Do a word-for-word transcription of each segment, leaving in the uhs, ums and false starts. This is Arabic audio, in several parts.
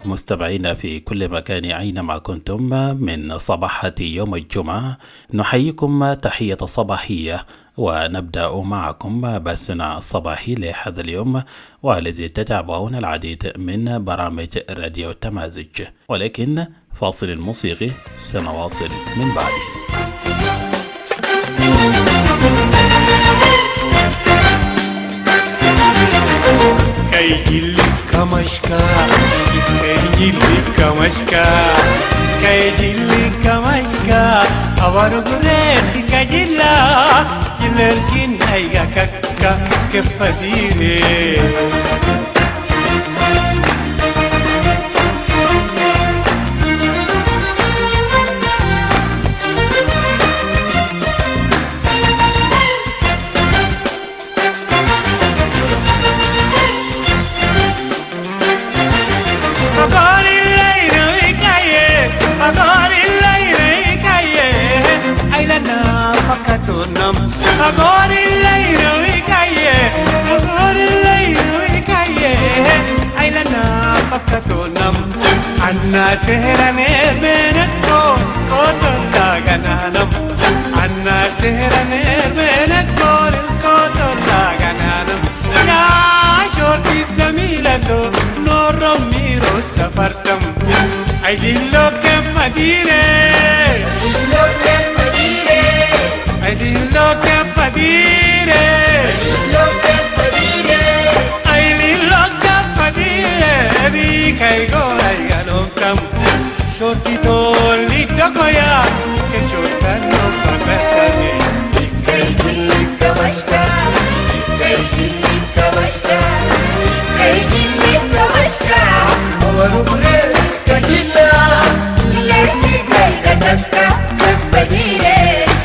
مستمعينا في كل مكان أينما كنتم من صباحة يوم الجمعة، نحييكم تحية صباحية ونبدأ معكم بثنا الصباحي لهذا اليوم، والذي تتابعون العديد من برامج راديو تمازج، ولكن فاصل موسيقي سنواصل من بعده. Kaijili kamashka, kaijili kamashka, kaijili kamashka. Avaru gureski kaijila, kilerkin aiga kakka kefadire. Agora الليل وكايه agora الليل وكايه أيلنا فكتونم عنا سهرنا بينكو كوتولا غنانم عنا سهرنا بينكو كوتولا غنانم يا شورتي زميلتو نور ميرو سفرتم أيديلو كيف ديره أيديلو كيف ديره أيديلو كيف ديره أيديلو كيف ديره أيديلو كيف ديره دي كايغو أيغالو كم شورتي تولي تكويا كشورتا نو بابتاني كايجيلي كمشكا كايجيلي كمشكا كايجيلي كمشكا أورو بريل كايجيلا لكي كايغا تكا كيف ديره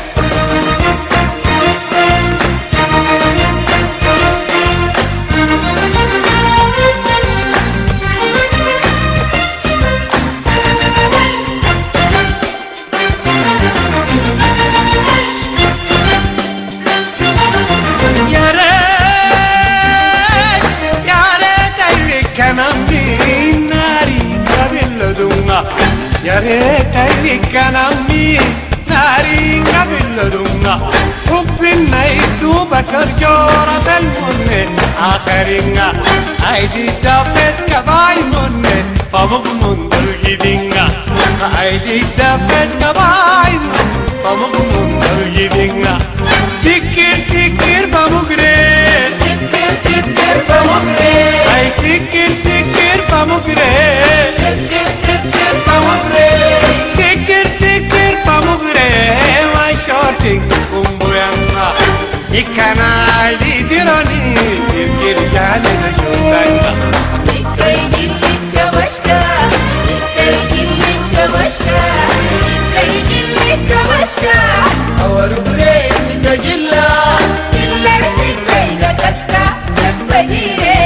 يا ريتني كان أمي ناري قبل دمنا حب النيت بكر جورة المن آخرنا أيدي دافس كباي من فمغمون دلجدنا أيدي دافس كباي من فمغمون دلجدنا سكر سكر فمغري سكر سكر فمغري أي سكر سكر فمغري سكر سكر فمغري سكر سكر فمغري ما شورتك كمبويانا إكنا لدروني تذكر جاني نشوتانا إكايجيلي كمشكا إكايجيلي كمشكا إكايجيلي كمشكا أورو بريس إكايجيلا إلا إكايجا كتا كفديري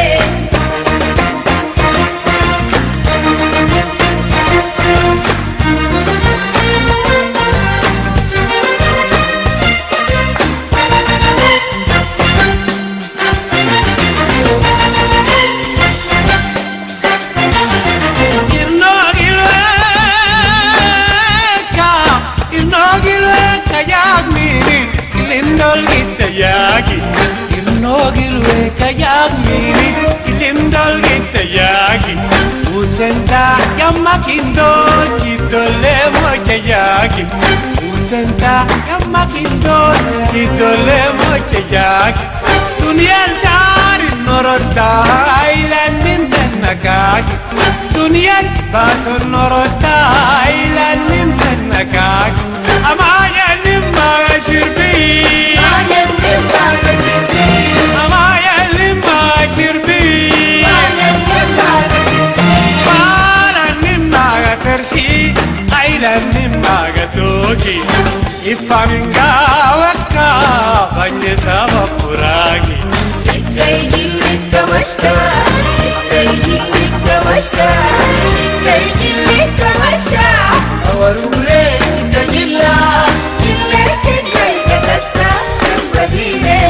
Irnogilwe kayagmini ilindol gitayagi usenta yamakindol kitole mochayagi usenta yamakindol kitole mochayagi duniyal dar norota ailandin tenakagi duniyal basur norota ailandin tenakagi amaya nimma shirbi amaya nimma shirbi amaya nimma shirbi amaya nimma shirbi para nimma serhi ailan nimma gatoki ifaminga wakka banye saba furagi ikayjilli kamashka ikayjilli kamashka ikayjilli kamashka awarure ikayjilla illa ikayga katta badile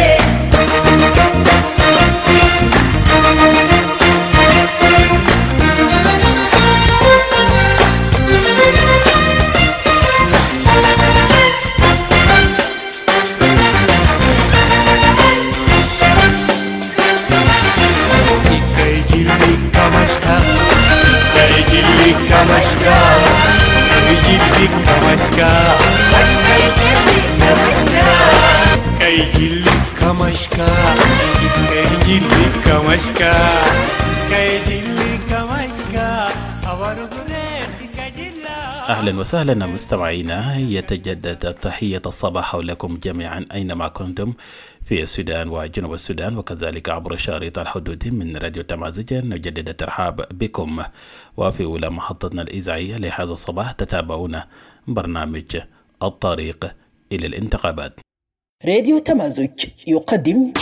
jilli kamashka kay jilli kamashka awarugures kajilla. أهلا وسهلا مستمعينا، يتجدد تحية الصباح لكم جميعا أينما كنتم في السودان وجنوب السودان وكذلك عبر شريط الحدود من راديو تمازج. نجدد الترحاب بكم وفي أولى محطتنا الإذاعية لهذا الصباح تتابعون برنامج الطريق إلى الانتخابات. راديو تمازج يقدم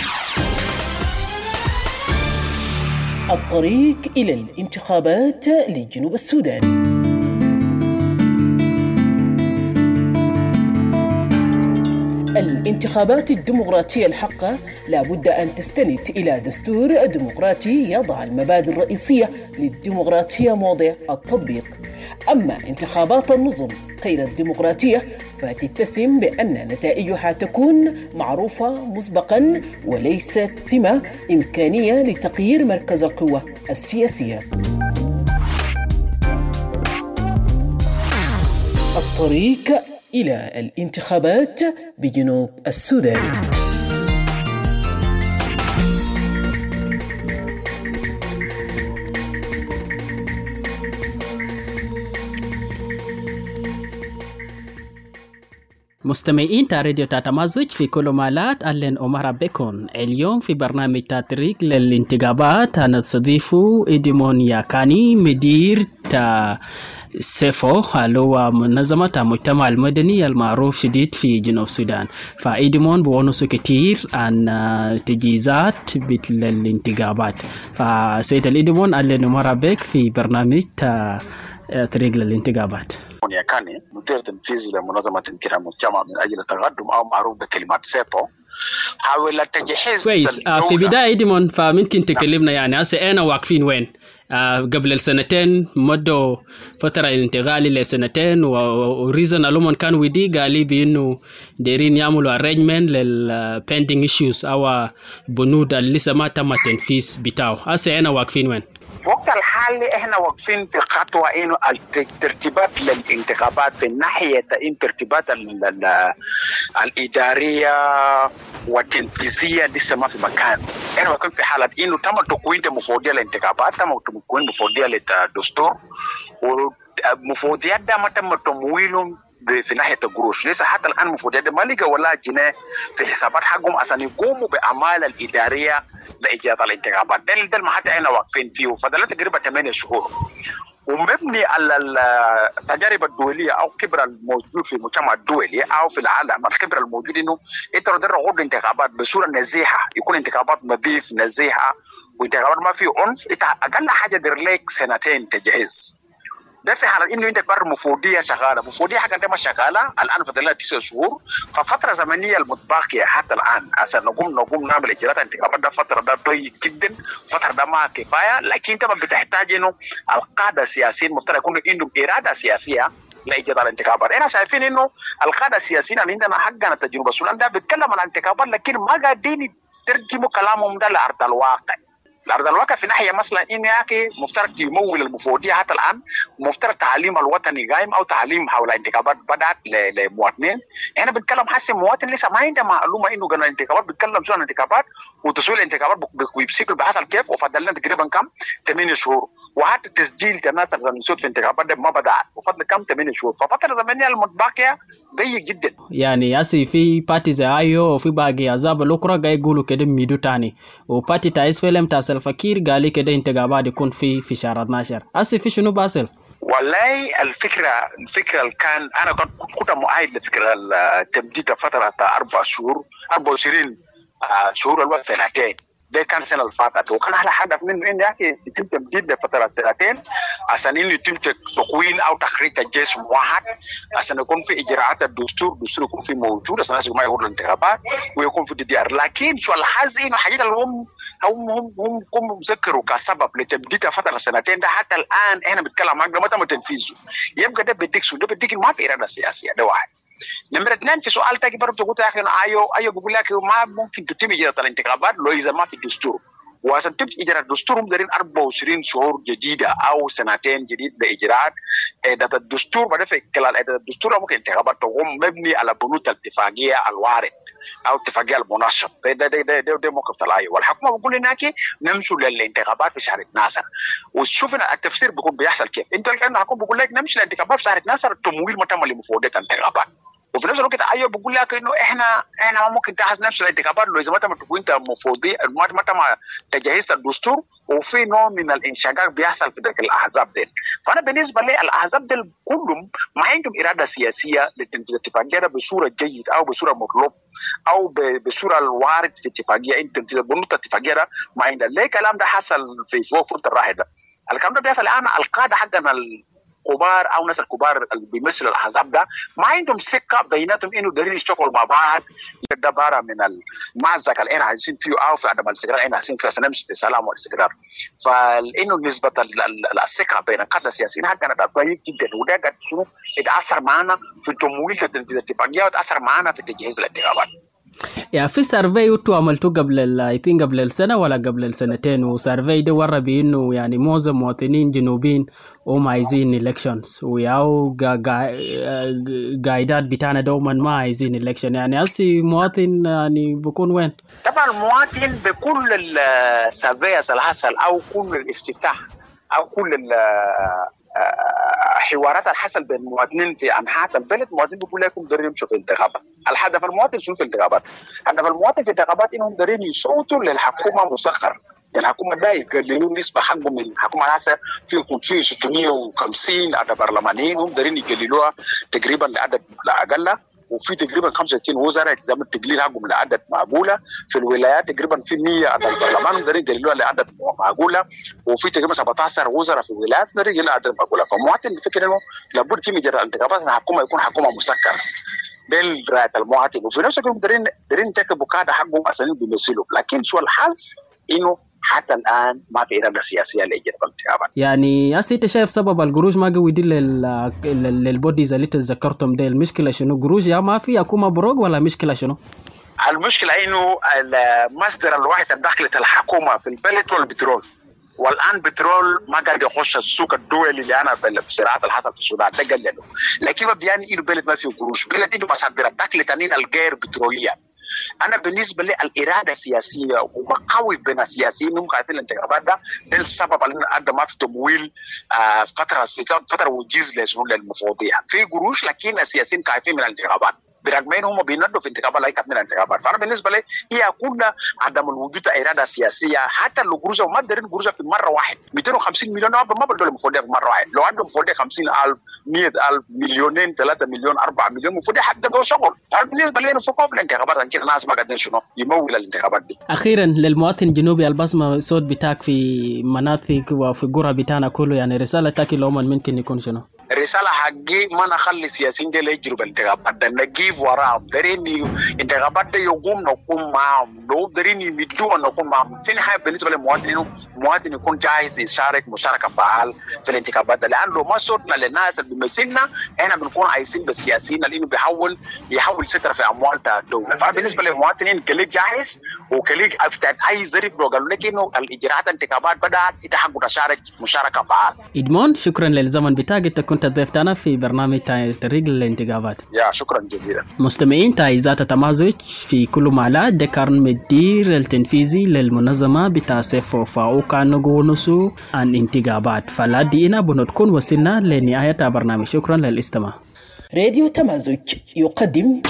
الطريق إلى الانتخابات لجنوب السودان. الانتخابات الديمقراطية الحقة لا بد أن تستند إلى دستور ديمقراطي يضع المبادئ الرئيسية للديمقراطية موضع التطبيق. أما انتخابات النظم غير الديمقراطية فتتسم بأن نتائجها تكون معروفة مسبقا وليست سمة إمكانية لتغيير مركز القوة السياسية. الطريق إلى الانتخابات بجنوب السودان. مستمعين راديو تمازج في كل مالات، أهلا ومرحبا بكم. اليوم في برنامج تطريق للانتخابات هنستضيف إدمون ياكاني مدير تا سيفو اللي هو منظمة المجتمع المدني المعروف شديد في جنوب السودان. فإدمون بونسو كتير عن تجهيزات للانتخابات. فسيد الإدمون أهلا ومرحبا بك في برنامج تطريق للانتخابات. ياكاني مدير تنفيذي لمنظمة المجتمع من أجل التقدم أو معروف بكلمات سيبو. حاول التجهيز كويس. في بداية إدمون فممكن تكلمنا يعني هسه أنا واقفين وين؟ آه قبل السنتين مدوا فترة انتقالي لسنتين وريزن ألومن كان ودي قالي بأنه دايرين يعملوا arrangement لل pending issues أو بنود اللي لسه ما تم التنفيذ بتاعه. هسه أنا واقفين وين؟ في وقت الحالي احنا واقفين في خطوة انه الترتيبات للانتخابات في ناحية الترتيبات الإدارية والتنفيذية لسه ما في مكان. احنا واقفين في حالة انه تم تكوين مفوضية للانتخابات، تم تكوين مفوضية للدستور، ومفوضيات ده ما تم تمويلهم في ناحية القروش. لسه حتى الآن مفوضيات ده ما لقى ولا جنيه في حسابات حقهم عشان يقوموا بأعمال الإدارية لإجراء الانتخابات. ده ده ما حتى احنا واقفين فيه، فده تقريبا ثمانية شهور، ومبني على التجارب الدولية أو خبرة الموجود في المجتمع الدولي أو في العالم. الخبرة الموجودة إنه أنت لو تقدر تغض الانتخابات بصورة نزيهة، يكون انتخابات نظيف نزيهة وانتخابات ما فيه عنف، أنت أقل حاجة دير لك سنتين تجهيز. ده في حالة إنه أنت بر مفوضية شغالة، مفوضية حاجة أنت ما شغالة الآن فضلها تسع شهور، ففترة زمنية المتبقية حتى الآن عشان نقوم نقوم نعمل إجراءات انتخابات ده فترة ده ضيق جدا، فترة ده ما كفاية. لكن أنت ما بتحتاج إنه القادة السياسيين مفترض يكونوا عندهم إرادة سياسية لإجراء الانتخابات. إحنا شايفين إنه القادة السياسيين اللي عندنا حقنا تجربة السودان ده بيتكلم عن الانتخابات لكن ما قاعدين يترجموا كلامهم ده لأرض الواقع. الأرض الواقع في ناحية مثلا إن ياكي مفترض يمول المفوضية حتى الآن، مفترض تعليم الوطني قائم أو تعليم حول الانتخابات بدأت لمواطنين. إحنا بنتكلم حسي مواطن لسه ما عنده معلومة إنه قانون الانتخابات بيتكلم شو عن الانتخابات وتسويق الانتخابات بيمسكوا بحصل كيف، وفضل لنا تقريبا كم ثمانية شهور، وحتى تسجيل الناس اللي في الانتخابات ده ما بدأت وفضل كم ثمانية شهور، ففترة زمنية المتبقية ضيق جدا. يعني هسي في بارتي زي ايو وفي باقي احزاب الاخرى قاعد يقولوا كده ميدو تاني، وبارتي تاع اس فيلم تاع الفكير قال لي كده انتخابات يكون في في شهر اثنا عشر. هسي في شنو باسل؟ والله الفكرة الفكرة اللي كان أنا كنت مؤيد لفكرة التمديد فترة أربع شهور أربع وعشرين شهور الوقت سنتين. ده كان السنة اللي فاتت، وكان على هدف منه إنه يتم تمديد لفترة سنتين عشان إنه يتم تكوين أو تخريج الجيش واحد عشان يكون في إجراءات الدستور، الدستور يكون في موجود عشان الناس ما يقولوا الانتخابات ويكون في الديار. لكن شو الحظ إنه حاجات اللي هم هم هم هم هم ذكروا كسبب لتمديد فترة سنتين ده حتى الآن إحنا بنتكلم عنه ما تم تنفيذه. يبقى ده بديك شو ده بديك ما في إرادة سياسية. ده واحد. نمرة اثنين في سؤال تاني برضه قلت يا أخي أيوه أيوه بقول لك ما ممكن تتم إجراء الانتخابات لو إذا ما في دستور، وعشان تم إجراء الدستور مدرين أربع وعشرين شهور جديدة أو سنتين جديد لإجراء إعداد الدستور. بعد في خلال إعداد الدستور ممكن انتخابات تقوم مبني على بنود الاتفاقية الوارد او اتفاقيه المنشط. ده ده ده, ده, ده موقف طلعي، والحكومه بتقول هناك نمشوا للانتخابات في شهر اتناشر. وشوفنا التفسير بيكون بيحصل كيف. انت الان الحكومه بيقول لك نمشي للانتخابات في شهر اتناشر، التمويل ما تم لمفوضيه الانتخابات. وفي نفس الوقت ايوه بقول لك انه احنا احنا ممكن تحس نفس الانتخابات لو اذا ما تم تكون انت مفوضيه ما تم تجهيز الدستور، وفي نوع من الانشقاق بيحصل في ذلك الاحزاب دي. فانا بالنسبه لي الاحزاب دي كلهم ما عندهم اراده سياسيه لتنفيذ الاتفاقيه بصوره جيده او بصوره مطلوب او بصوره الوارد في اتفاقيه انت تنفيذ بنود الاتفاقيه ده ما عندها. ليه الكلام ده حصل في فتره الراحله؟ الكلام ده بيحصل الان القاده حقنا كبار او ناس الكبار اللي بيمثلوا الاحزاب ده ما عندهم ثقه بيناتهم انه دايرين يشتغلوا مع بعض. ده بارا من المأزق اللي احنا عايزين فيه او في عدم الاستقرار احنا عايزين فيه عشان نمشي في سلام والاستقرار. فانه نسبه الثقه بين القاده السياسيين حقنا ده ضعيف جدا، وده قد شنو اتاثر معنا في تمويل تنفيذ الاتفاقيه وتاثر معنا في تجهيز الانتخابات. يا في سيرفي انتوا عملتوه قبل اي ثينك قبل السنه ولا قبل السنتين، وسيرفي ده ورى بانه يعني معظم مواطنين جنوبيين هم عايزين الكشنز، وياو قاعدات بتاعنا دوما ما عايزين الكشن. يعني هسي مواطن يعني بيكون وين؟ طبعا المواطن بكل السيرفيز اللي حصل او كل الافتتاح او كل حوارات اللي حصل بين المواطنين في انحاء البلد، المواطنين بيقول لكم دارين يمشوا في الانتخابات. الهدف المواطن شنو في الانتخابات؟ هدف المواطن في الانتخابات انهم دارين يصوتوا للحكومه مسخره. يعني الحكومه ده يقللوا نسبه حقهم من الحكومه. هسه في في ستمية وخمسين عدد برلمانيين هم دارين يقللوها تقريبا لعدد لا اقل، وفي تقريبا خمسة وستين وزراء يلزم التقليل حقهم لعدد معقوله. في الولايات تقريبا في مية عدد البرلمان هم دارين يقللوها لعدد معقوله، وفي تقريبا سبعة عشر وزراء في الولايات دارين يقللوها لعدد معقوله. فالمواطن بفكر انه لابد في مجرى الانتخابات الحكومه يكون حكومه مسكره بالرأي المواطن، وفي نفس الوقت دارين دارين يرتكبوا كذا حقهم عشان بيمثلوا. لكن شو الحظ انه حتى الان ما في اراده سياسيه لاجراء الانتخابات. يعني هسه انت شايف سبب القروش ما قوي دي للبوديز اللي تذكرتهم دي، المشكله شنو؟ قروش يا ما في حكومه بروق ولا مشكله شنو؟ المشكله انه المصدر الوحيد الدخل الحكومه في البلد هو البترول، والان بترول ما قاعد يخش السوق الدولي اللي انا بالصراعات اللي حصل في السودان ده قللوا. لكن ما بيعني انه بلد ما فيه قروش، بلد انه مصادر الدخل تانيين الغير بتروليه. انا بالنسبه لي الاراده السياسيه ومقاوف بين السياسيين هم قاعدين الانتخابات ده ده السبب اللي ادى ما في تمويل آه فتره فتره وجيز للمفوضيه. في قروش لكن السياسيين خايفين من الانتخابات برغم ان هم بينادوا في انتخابات لا يكمل الانتخابات. فانا بالنسبه لي هي كلها عدم الوجود اراده سياسيه. حتى لو قروش ما قادرين قروش في مره واحد مئتين وخمسين مليون ما بدهم المفوضيه مره واحد. لو عندهم مفوضيه خمسين ألف مئة ألف مليونين ثلاثة مليون أربعة مليون مفوضيه حققوا شغل. فانا بالنسبه لي في خوف الانتخابات عشان الناس ما قادرين شنو يمول الانتخابات دي. اخيرا للمواطن الجنوبي البصمه صوت بتاعك في مناطق وفي قرى بتاعنا كله، يعني رسالتك لهم ممكن يكون شنو؟ الرساله حقي ما نخلي السياسيين دي يجروا بالانتخابات ده، نجيب وراهم. دارين انتخابات ده يقوم نقوم معهم، لو دارين يمدوا نقوم معهم. في النهايه بالنسبه للمواطن انه المواطن يكون جاهز يشارك مشاركه فعال في الانتخابات ده، لانه ما صوتنا للناس اللي بيمثلنا احنا بنكون عايزين بالسياسيين اللي بيحاول يحول ستر في اموال الدوله. فبالنسبه للمواطنين كليك جاهز وكليك افتح اي ظرف لو قالوا لك انه الاجراءات الانتخابات بدات يتحقق تشارك مشاركه فعال. إدمون شكرا للزمن بتاعك، كنت ضيفتنا في برنامج طريق للانتخابات. يا شكرا جزيلا. مستمعين تعزيزات التمازج في كل مالات، ده كان مدير التنفيذي للمنظمة بتاع سيفو فاو كان نقونسو عن انتخابات. فلا دينا بنتكون وصلنا لنهاية برنامج. شكرا للاستماع. راديو تمازج يقدم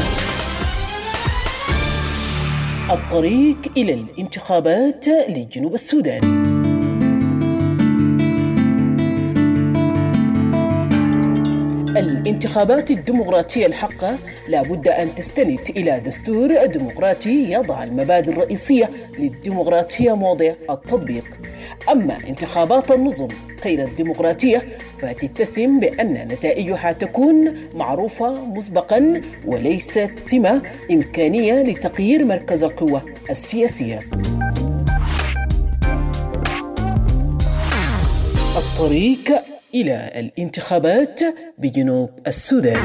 الطريق إلى الانتخابات لجنوب السودان. الانتخابات الديمقراطية الحقة لا بد أن تستند إلى دستور ديمقراطي يضع المبادئ الرئيسية للديمقراطية موضع التطبيق. أما انتخابات النظم غير الديمقراطية فتتسم بأن نتائجها تكون معروفة مسبقا وليست سمة إمكانية لتغيير مركز القوة السياسية. الطريق إلى الانتخابات بجنوب السودان.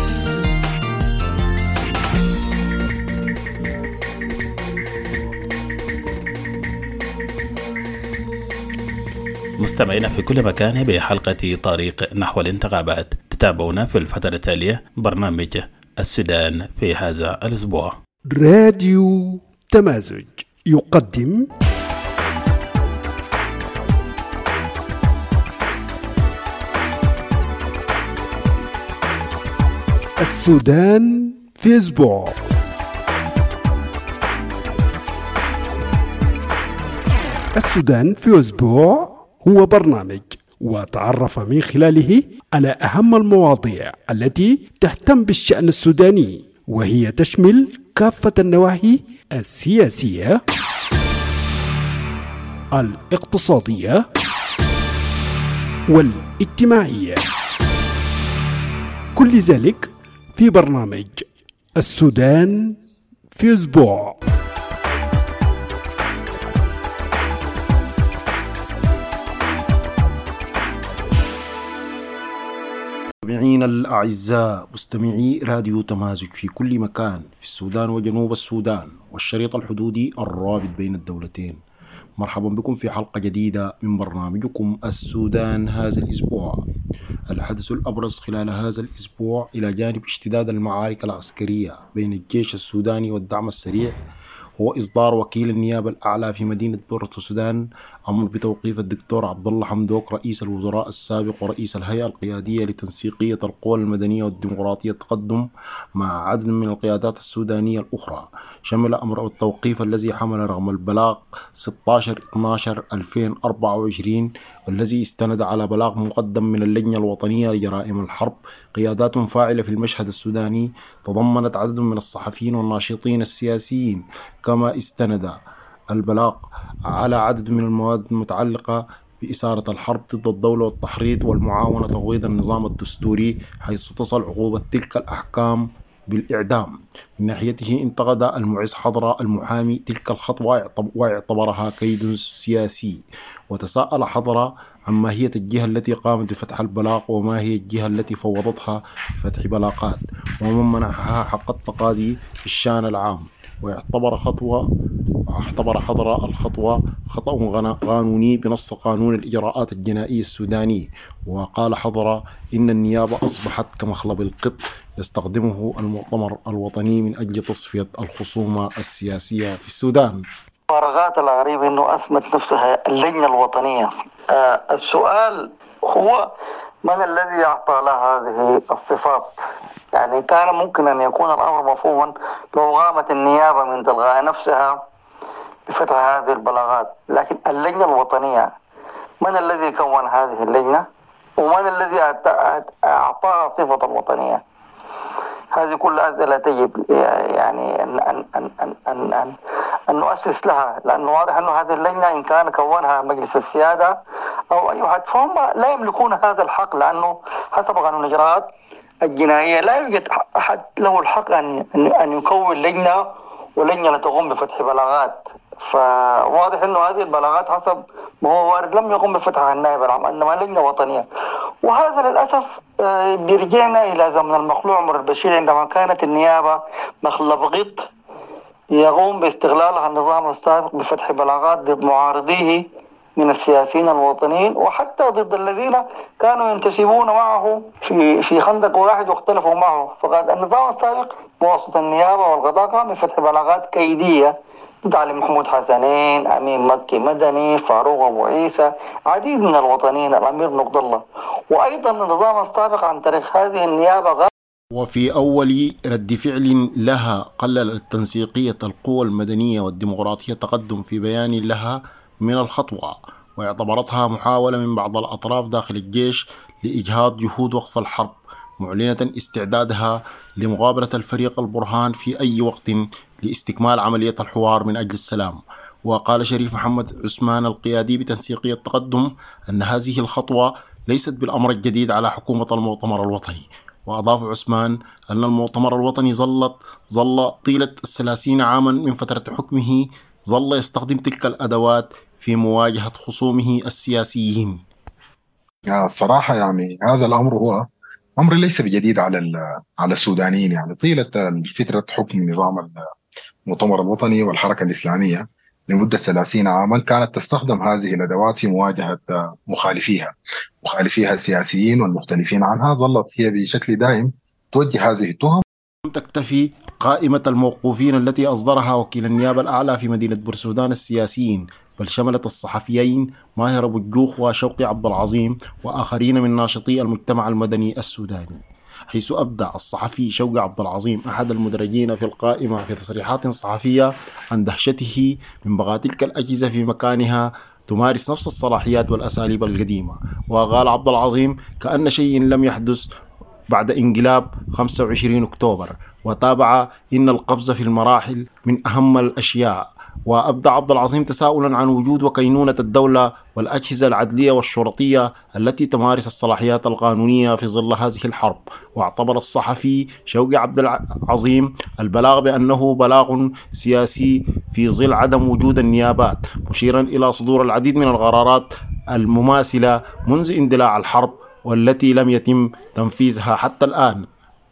مستمعينا في كل مكان بحلقة طريق نحو الانتخابات. تتابعونا في الفترة التالية برنامج السودان في هذا الأسبوع. راديو تمازج يقدم السودان في أسبوع. السودان في أسبوع هو برنامج وتعرف من خلاله على أهم المواضيع التي تهتم بالشأن السوداني، وهي تشمل كافة النواحي السياسية، الاقتصادية والاجتماعية، كل ذلك في برنامج السودان في أسبوع. مستمعين الأعزاء، مستمعي راديو تمازج في كل مكان في السودان وجنوب السودان والشريط الحدودي الرابط بين الدولتين، مرحبا بكم في حلقة جديدة من برنامجكم السودان هذا الأسبوع. الحدث الأبرز خلال هذا الأسبوع إلى جانب اشتداد المعارك العسكرية بين الجيش السوداني والدعم السريع هو إصدار وكيل النيابة الأعلى في مدينة بورتو السودان أمر بتوقيف الدكتور عبد الله حمدوك رئيس الوزراء السابق ورئيس الهيئة القيادية لتنسيقية القوى المدنية والديمقراطية التقدم مع عدد من القيادات السودانية الأخرى. شمل أمر التوقيف الذي حمل رغم البلاغ ستة عشر اثنا عشر ألفين وأربعة وعشرين والذي استند على بلاغ مقدم من اللجنة الوطنية لجرائم الحرب قيادات فاعلة في المشهد السوداني تضمنت عدد من الصحفيين والناشطين السياسيين، كما استند البلاغ على عدد من المواد المتعلقة بإثارة الحرب ضد الدولة والتحريض والمعاونة تغويض النظام الدستوري، حيث تصل عقوبة تلك الأحكام بالإعدام. من ناحيته انتقد المعز حضرة المحامي تلك الخطوة واعتبرها كيد سياسي، وتساءل حضرة عن ماهية الجهة التي قامت بفتح البلاغ وما هي الجهة التي فوضتها بفتح بلاغات ومن منحها حق التقاضي في الشأن العام، ويعتبر خطوة اعتبر حضرة الخطوة خطأ قانوني بنص قانون الإجراءات الجنائية السوداني. وقال حضرة إن النيابة أصبحت كمخلب القط يستخدمه المؤتمر الوطني من أجل تصفية الخصومة السياسية في السودان. فارغات الغريب أنه أسمت نفسها اللجنة الوطنية. آه السؤال هو من الذي أعطى لها هذه الصفات؟ يعني كان ممكن أن يكون الأمر مفهوما لو قامت النيابة من تلقاء نفسها بفتح هذه البلاغات، لكن اللجنة الوطنية من الذي كون هذه اللجنة ومن الذي أعطاها صفة الوطنية؟ هذه كل أسئلة تجب يعني أن أن أن أن أن, أن, أن نؤسس لها، لأنه واضح أن هذه اللجنة إن كان كونها مجلس السيادة أو أي واحد فهم لا يملكون هذا الحق، لأنه حسب قانون الإجراءات الجنائية لا يوجد أحد له الحق أن أن يكون لجنة ولجنة تقوم بفتح بلاغات. فواضح أنه هذه البلاغات حسب ما هو وارد لم يقوم بفتحها النائب العام، إنما لجنة وطنية. وهذا للأسف بيرجعنا إلى زمن المخلوع عمر البشير، عندما كانت النيابة مخلب غط يقوم باستغلالها النظام السابق بفتح بلاغات ضد معارضيه من السياسيين الوطنيين وحتى ضد الذين كانوا ينتسبون معه في في خندق واحد واختلفوا معه. فقد النظام السابق بواسطة النيابة والقضاء قام بفتح بلاغات كيدية ضد علي محمود حسنين، أمين مكي مدني، فاروق أبو عيسى، عديد من الوطنيين، الأمير نقد الله. وأيضا النظام السابق عن طريق هذه النيابة. وفي أول رد فعل لها قللت تنسيقية القوى المدنية والديمقراطية تقدم في بيان لها من الخطوة، واعتبرتها محاولة من بعض الأطراف داخل الجيش لإجهاض جهود وقف الحرب، معلنة استعدادها لمقابلة الفريق البرهان في أي وقت لاستكمال عملية الحوار من أجل السلام. وقال شريف محمد عثمان القيادي بتنسيقية التقدم أن هذه الخطوة ليست بالأمر الجديد على حكومة المؤتمر الوطني. وأضاف عثمان أن المؤتمر الوطني ظلت ظل طيلة الثلاثين عاما من فترة حكمه ظل يستخدم تلك الأدوات في مواجهة خصومه السياسيين. الصراحة يعني هذا الأمر هو أمر ليس بجديد على على السودانيين. يعني طيلة فترة حكم نظام المؤتمر الوطني والحركة الإسلامية لمدة ثلاثين عاما كانت تستخدم هذه الأدوات في مواجهة مخالفيها مخالفيها السياسيين والمختلفين عنها. ظلت هي بشكل دائم توجه هذه التهم. تكتفي قائمة الموقوفين التي أصدرها وكيل النيابة الأعلى في مدينة بورسودان السياسيين، بل شملت الصحفيين ماهر أبو الجوخ وشوقي عبد العظيم وآخرين من ناشطي المجتمع المدني السوداني، حيث أبدع الصحفي شوقي عبد العظيم أحد المدرجين في القائمة في تصريحات صحفية عن دهشته من بقاء تلك الأجهزة في مكانها تمارس نفس الصلاحيات والأساليب القديمة. وقال عبد العظيم كأن شيء لم يحدث بعد انقلاب خمسة وعشرين أكتوبر، وتابع إن القبض في المراحل من أهم الأشياء. وأبدى عبد العظيم تساؤلا عن وجود وكينونة الدولة والأجهزة العدلية والشرطية التي تمارس الصلاحيات القانونية في ظل هذه الحرب. واعتبر الصحفي شوقي عبد العظيم البلاغ بأنه بلاغ سياسي في ظل عدم وجود النيابات، مشيرا إلى صدور العديد من القرارات المماثلة منذ اندلاع الحرب والتي لم يتم تنفيذها حتى الآن.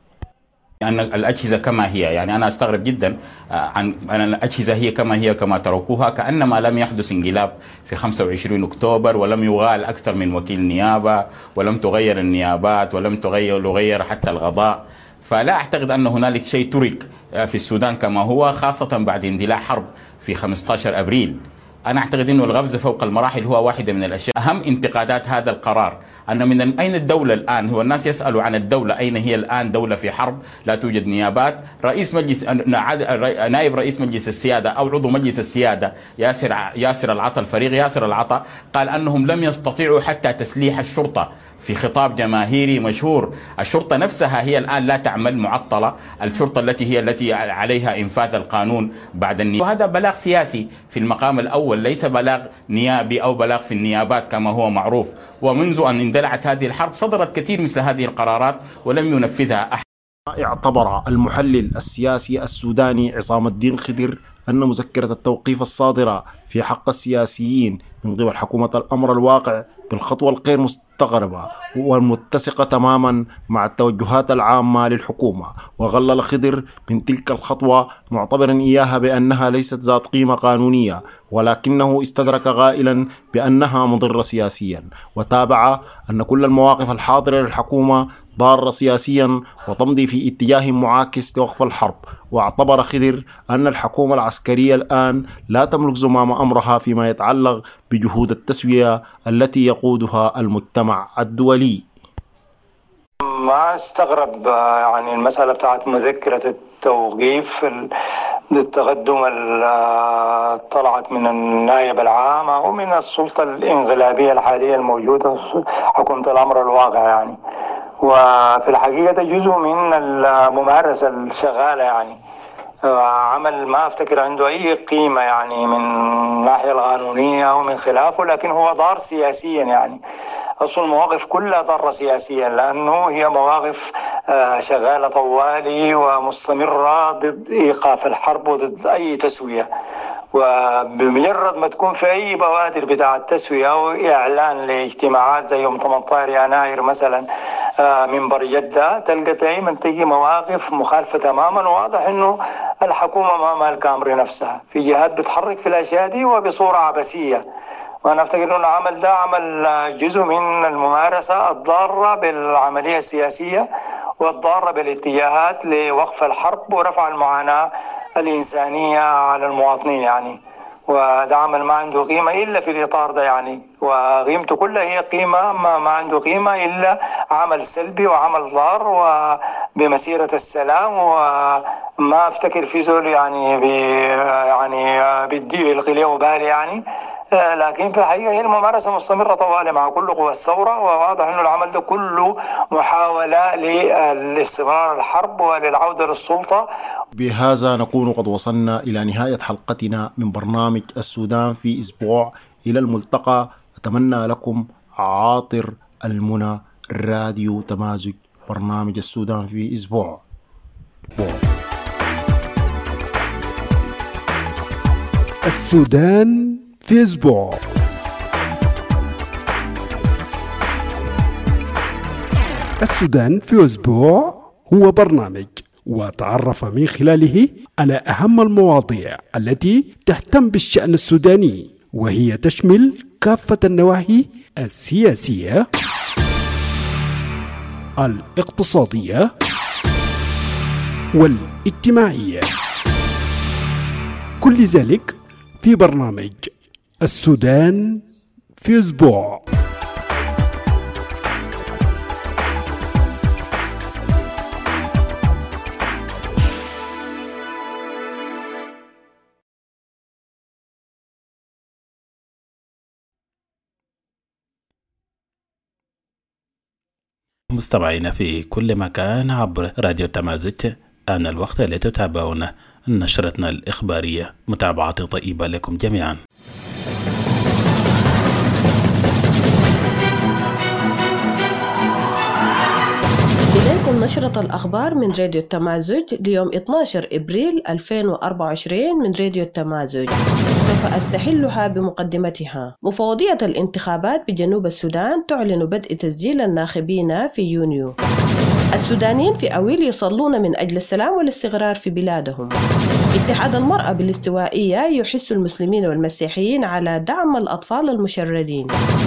أن الأجهزة كما هي، يعني أنا أستغرب جدا عن أن الأجهزة هي كما هي كما تركوها، كأنما لم يحدث انقلاب في خمسة وعشرين أكتوبر، ولم يغال أكثر من وكيل نيابة، ولم تغير النيابات، ولم تغير تغير حتى القضاء. فلا أعتقد أن هنالك شيء ترك في السودان كما هو، خاصة بعد اندلاع حرب في خمسة عشر أبريل. أنا أعتقد أن الغفز فوق المراحل هو واحدة من الأشياء. أهم انتقادات هذا القرار أن من أين الدولة الآن؟ هو الناس يسألوا عن الدولة، أين هي الآن دولة في حرب لا توجد نيابات؟ رئيس مجلس نائب رئيس مجلس السيادة أو عضو مجلس السيادة ياسر ياسر العطا الفريق ياسر العطا قال أنهم لم يستطيعوا حتى تسليح الشرطة في خطاب جماهيري مشهور. الشرطة نفسها هي الآن لا تعمل، معطلة، الشرطة التي هي التي عليها إنفاذ القانون بعد النيابة. وهذا بلاغ سياسي في المقام الأول، ليس بلاغ نيابي أو بلاغ في النيابات كما هو معروف. ومنذ أن اندلعت هذه الحرب صدرت كثير مثل هذه القرارات ولم ينفذها أحد. اعتبر المحلل السياسي السوداني عصام الدين خضر أن مذكرة التوقيف الصادرة في حق السياسيين من قبل حكومة الأمر الواقع بالخطوة الغير مستغربة والمتسقة تماما مع التوجهات العامة للحكومة. وغلل خضر من تلك الخطوة معتبرا إياها بأنها ليست ذات قيمة قانونية، ولكنه استدرك قائلا بأنها مضرة سياسيا. وتابع أن كل المواقف الحاضرة للحكومة ضارة سياسيا وتمضي في اتجاه معاكس لوقف الحرب. واعتبر خضر أن الحكومة العسكرية الآن لا تملك زمام أمرها فيما يتعلق بجهود التسوية التي يقودها المجتمع الدولي. ما استغرب يعني المسألة بتاعت مذكرة التوقيف التقدم اللي طلعت من النائب العام أو من السلطة الانقلابية الحالية الموجودة حكومة الأمر الواقع يعني. وفي الحقيقة جزء من الممارسة الشغالة يعني، عمل ما أفتكر عنده أي قيمة يعني من الناحية القانونية أو من خلافه، لكن هو ضار سياسيا يعني. أصل المواقف كلها ضارة سياسيا لأنه هي مواقف شغالة طوالي ومستمرة ضد إيقاف الحرب وضد أي تسوية. وبمجرد ما تكون في أي بوادر بتاع التسوية أو إعلان لاجتماعات زي يوم ثمانية عشر يناير مثلا منبر جدة، تلقى دائما تجي مواقف مخالفة تماما، واضح إنه الحكومة ما مالكة أمر نفسها، في جهات بتحرك في الأشياء دي وبصورة عبثية. وأنا أفتكر إنه العمل ده عمل جزء من الممارسة الضارة بالعملية السياسية والضارة بالاتجاهات لوقف الحرب ورفع المعاناة الإنسانية على المواطنين يعني. وده عمل ما عنده قيمة إلا في الإطار ده يعني، وقيمته كلها هي قيمة ما, ما عنده قيمة إلا عمل سلبي وعمل ضار وبمسيرة السلام. وما أفتكر في زول يعني بي يعني بدي القلية وبالي يعني، لكن في الحقيقة هي الممارسة مستمرة طوالي مع كل قوى الثورة. وواضح أنه العمل ده كله محاولة للاستمرار الحرب وللعودة للسلطة. بهذا نكون قد وصلنا إلى نهاية حلقتنا من برنامج السودان في أسبوع. إلى الملتقى، أتمنى لكم عاطر المنى، راديو تمازج، برنامج السودان في أسبوع. السودان في أسبوع. السودان في أسبوع هو برنامج وتعرف من خلاله على أهم المواضيع التي تهتم بالشأن السوداني، وهي تشمل كافة النواحي السياسية، الاقتصادية، والاجتماعية. كل ذلك في برنامج السودان في أسبوع. مستمعينا في كل مكان عبر راديو تمازج، آن الوقت لتتابعون نشرتنا الإخبارية. متابعة طيبة لكم جميعا. إليكم نشرة الأخبار من راديو التمازج ليوم اثني عشر إبريل ألفين وأربعة وعشرين من راديو التمازج. سوف أستحلها بمقدمتها. مفوضية الانتخابات بجنوب السودان تعلن بدء تسجيل الناخبين في يونيو. السودانيين في أويل يصلون من أجل السلام والاستقرار في بلادهم. اتحاد المرأة بالاستوائية يحث المسلمين والمسيحيين على دعم الأطفال المشردين.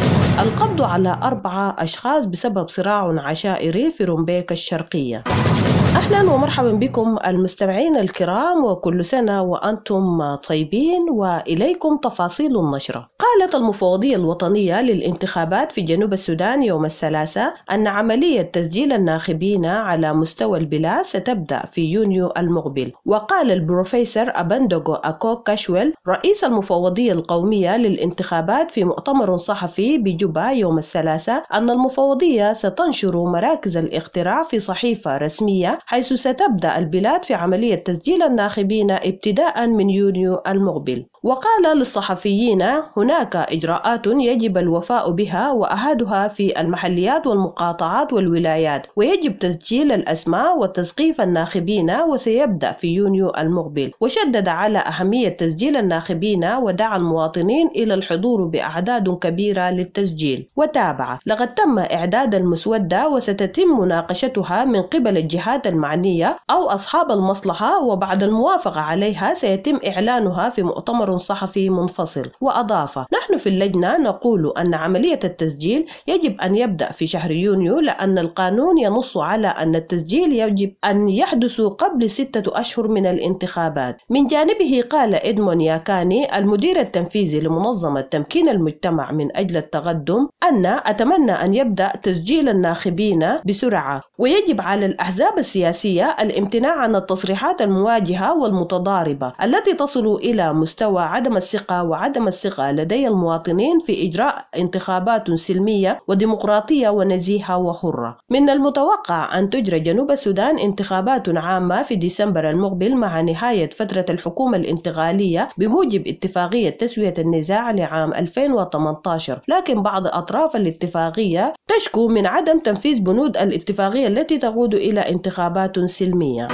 القبض على أربعة أشخاص بسبب صراع عشائري في رومبيك الشرقية. أهلا ومرحبا بكم المستمعين الكرام، وكل سنة وأنتم طيبين، وإليكم تفاصيل النشرة. قالت المفوضية الوطنية للانتخابات في جنوب السودان يوم الثلاثاء أن عملية تسجيل الناخبين على مستوى البلاد ستبدأ في يونيو المقبل. وقال البروفيسور أبندوغو أكوك كاشويل رئيس المفوضية القومية للانتخابات في مؤتمر صحفي بجوبا يوم الثلاثاء أن المفوضية ستنشر مراكز الاقتراع في صحيفة رسمية، حيث ستبدأ البلاد في عملية تسجيل الناخبين ابتداء من يونيو المقبل. وقال للصحفيين هناك إجراءات يجب الوفاء بها وأحدها في المحليات والمقاطعات والولايات، ويجب تسجيل الأسماء وتثقيف الناخبين، وسيبدأ في يونيو المقبل. وشدد على أهمية تسجيل الناخبين ودعا المواطنين إلى الحضور بأعداد كبيرة للتسجيل. وتابع: لقد تم إعداد المسودة وستتم مناقشتها من قبل الجهات المعنية أو أصحاب المصلحة، وبعد الموافقة عليها سيتم إعلانها في مؤتمر صحفي منفصل. وأضاف: نحن في اللجنة نقول أن عملية التسجيل يجب أن يبدأ في شهر يونيو، لأن القانون ينص على أن التسجيل يجب أن يحدث قبل ستة أشهر من الانتخابات. من جانبه قال إدمون ياكاني المدير التنفيذي لمنظمة تمكين المجتمع من أجل التقدم أن أتمنى أن يبدأ تسجيل الناخبين بسرعة، ويجب على الأحزاب السياسية الامتناع عن التصريحات المواجهة والمتضاربة التي تصل إلى مستوى عدم الثقة وعدم الثقة لدي المواطنين في إجراء انتخابات سلمية وديمقراطية ونزيهة وحرة. من المتوقع أن تجرى جنوب السودان انتخابات عامة في ديسمبر المقبل مع نهاية فترة الحكومة الانتقالية بموجب اتفاقية تسوية النزاع لعام ألفين وثمانية عشر، لكن بعض أطراف الاتفاقية تشكو من عدم تنفيذ بنود الاتفاقية التي تقود إلى انتخابات سلمية.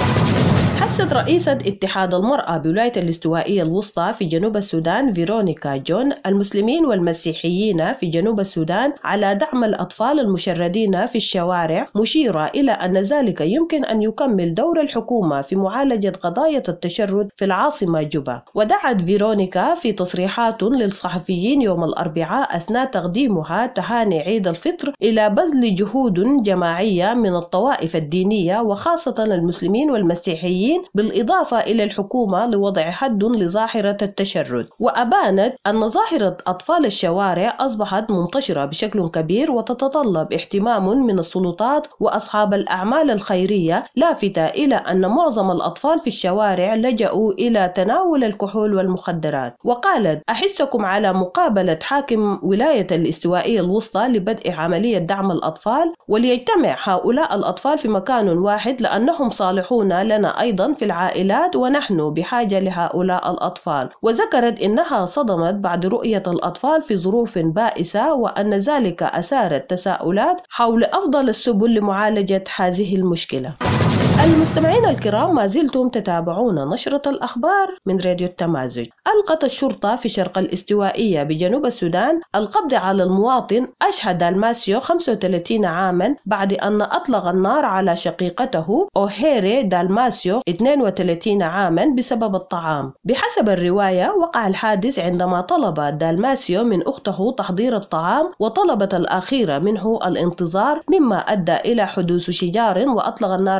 حثت رئيسة اتحاد المرأة بولاية الاستوائية الوسطى في جنوب السودان فيرونيكا جون المسلمين والمسيحيين في جنوب السودان على دعم الأطفال المشردين في الشوارع، مشيرة إلى أن ذلك يمكن أن يكمل دور الحكومة في معالجة قضايا التشرد في العاصمة جوبا. ودعت فيرونيكا في تصريحات للصحفيين يوم الأربعاء أثناء تقديمها تهاني عيد الفطر إلى بذل جهود جماعية من الطوائف الدينية وخاصة المسلمين والمسيحيين، بالإضافة إلى الحكومة لوضع حد لظاهرة التشرد. وأبانت أن ظاهرة أطفال الشوارع أصبحت منتشرة بشكل كبير وتتطلب اهتمام من السلطات وأصحاب الأعمال الخيرية، لافتة إلى أن معظم الأطفال في الشوارع لجأوا إلى تناول الكحول والمخدرات. وقالت: أحثكم على مقابلة حاكم ولاية الاستوائية الوسطى لبدء عملية دعم الأطفال، وليجتمع هؤلاء الأطفال في مكان واحد لأنهم صالحون لنا أيضا في العائلات، ونحن بحاجة لهؤلاء الأطفال. وذكرت إنها صدمت بعد رؤية الأطفال في ظروف بائسة، وأن ذلك أثار التساؤلات حول أفضل السبل لمعالجة هذه المشكلة. المستمعين الكرام، ما زلتم تتابعون نشرة الأخبار من راديو التمازج. ألقت الشرطة في شرق الاستوائية بجنوب السودان القبض على المواطن أشهى دالماسيو خمسة وثلاثين عاما بعد أن أطلق النار على شقيقته أوهيري دالماسيو اثنين وثلاثين عاما بسبب الطعام. بحسب الرواية وقع الحادث عندما طلب دالماسيو من أخته تحضير الطعام، وطلبت الأخيرة منه الانتظار، مما أدى إلى حدوث شجار وأطلق النار على شقيقته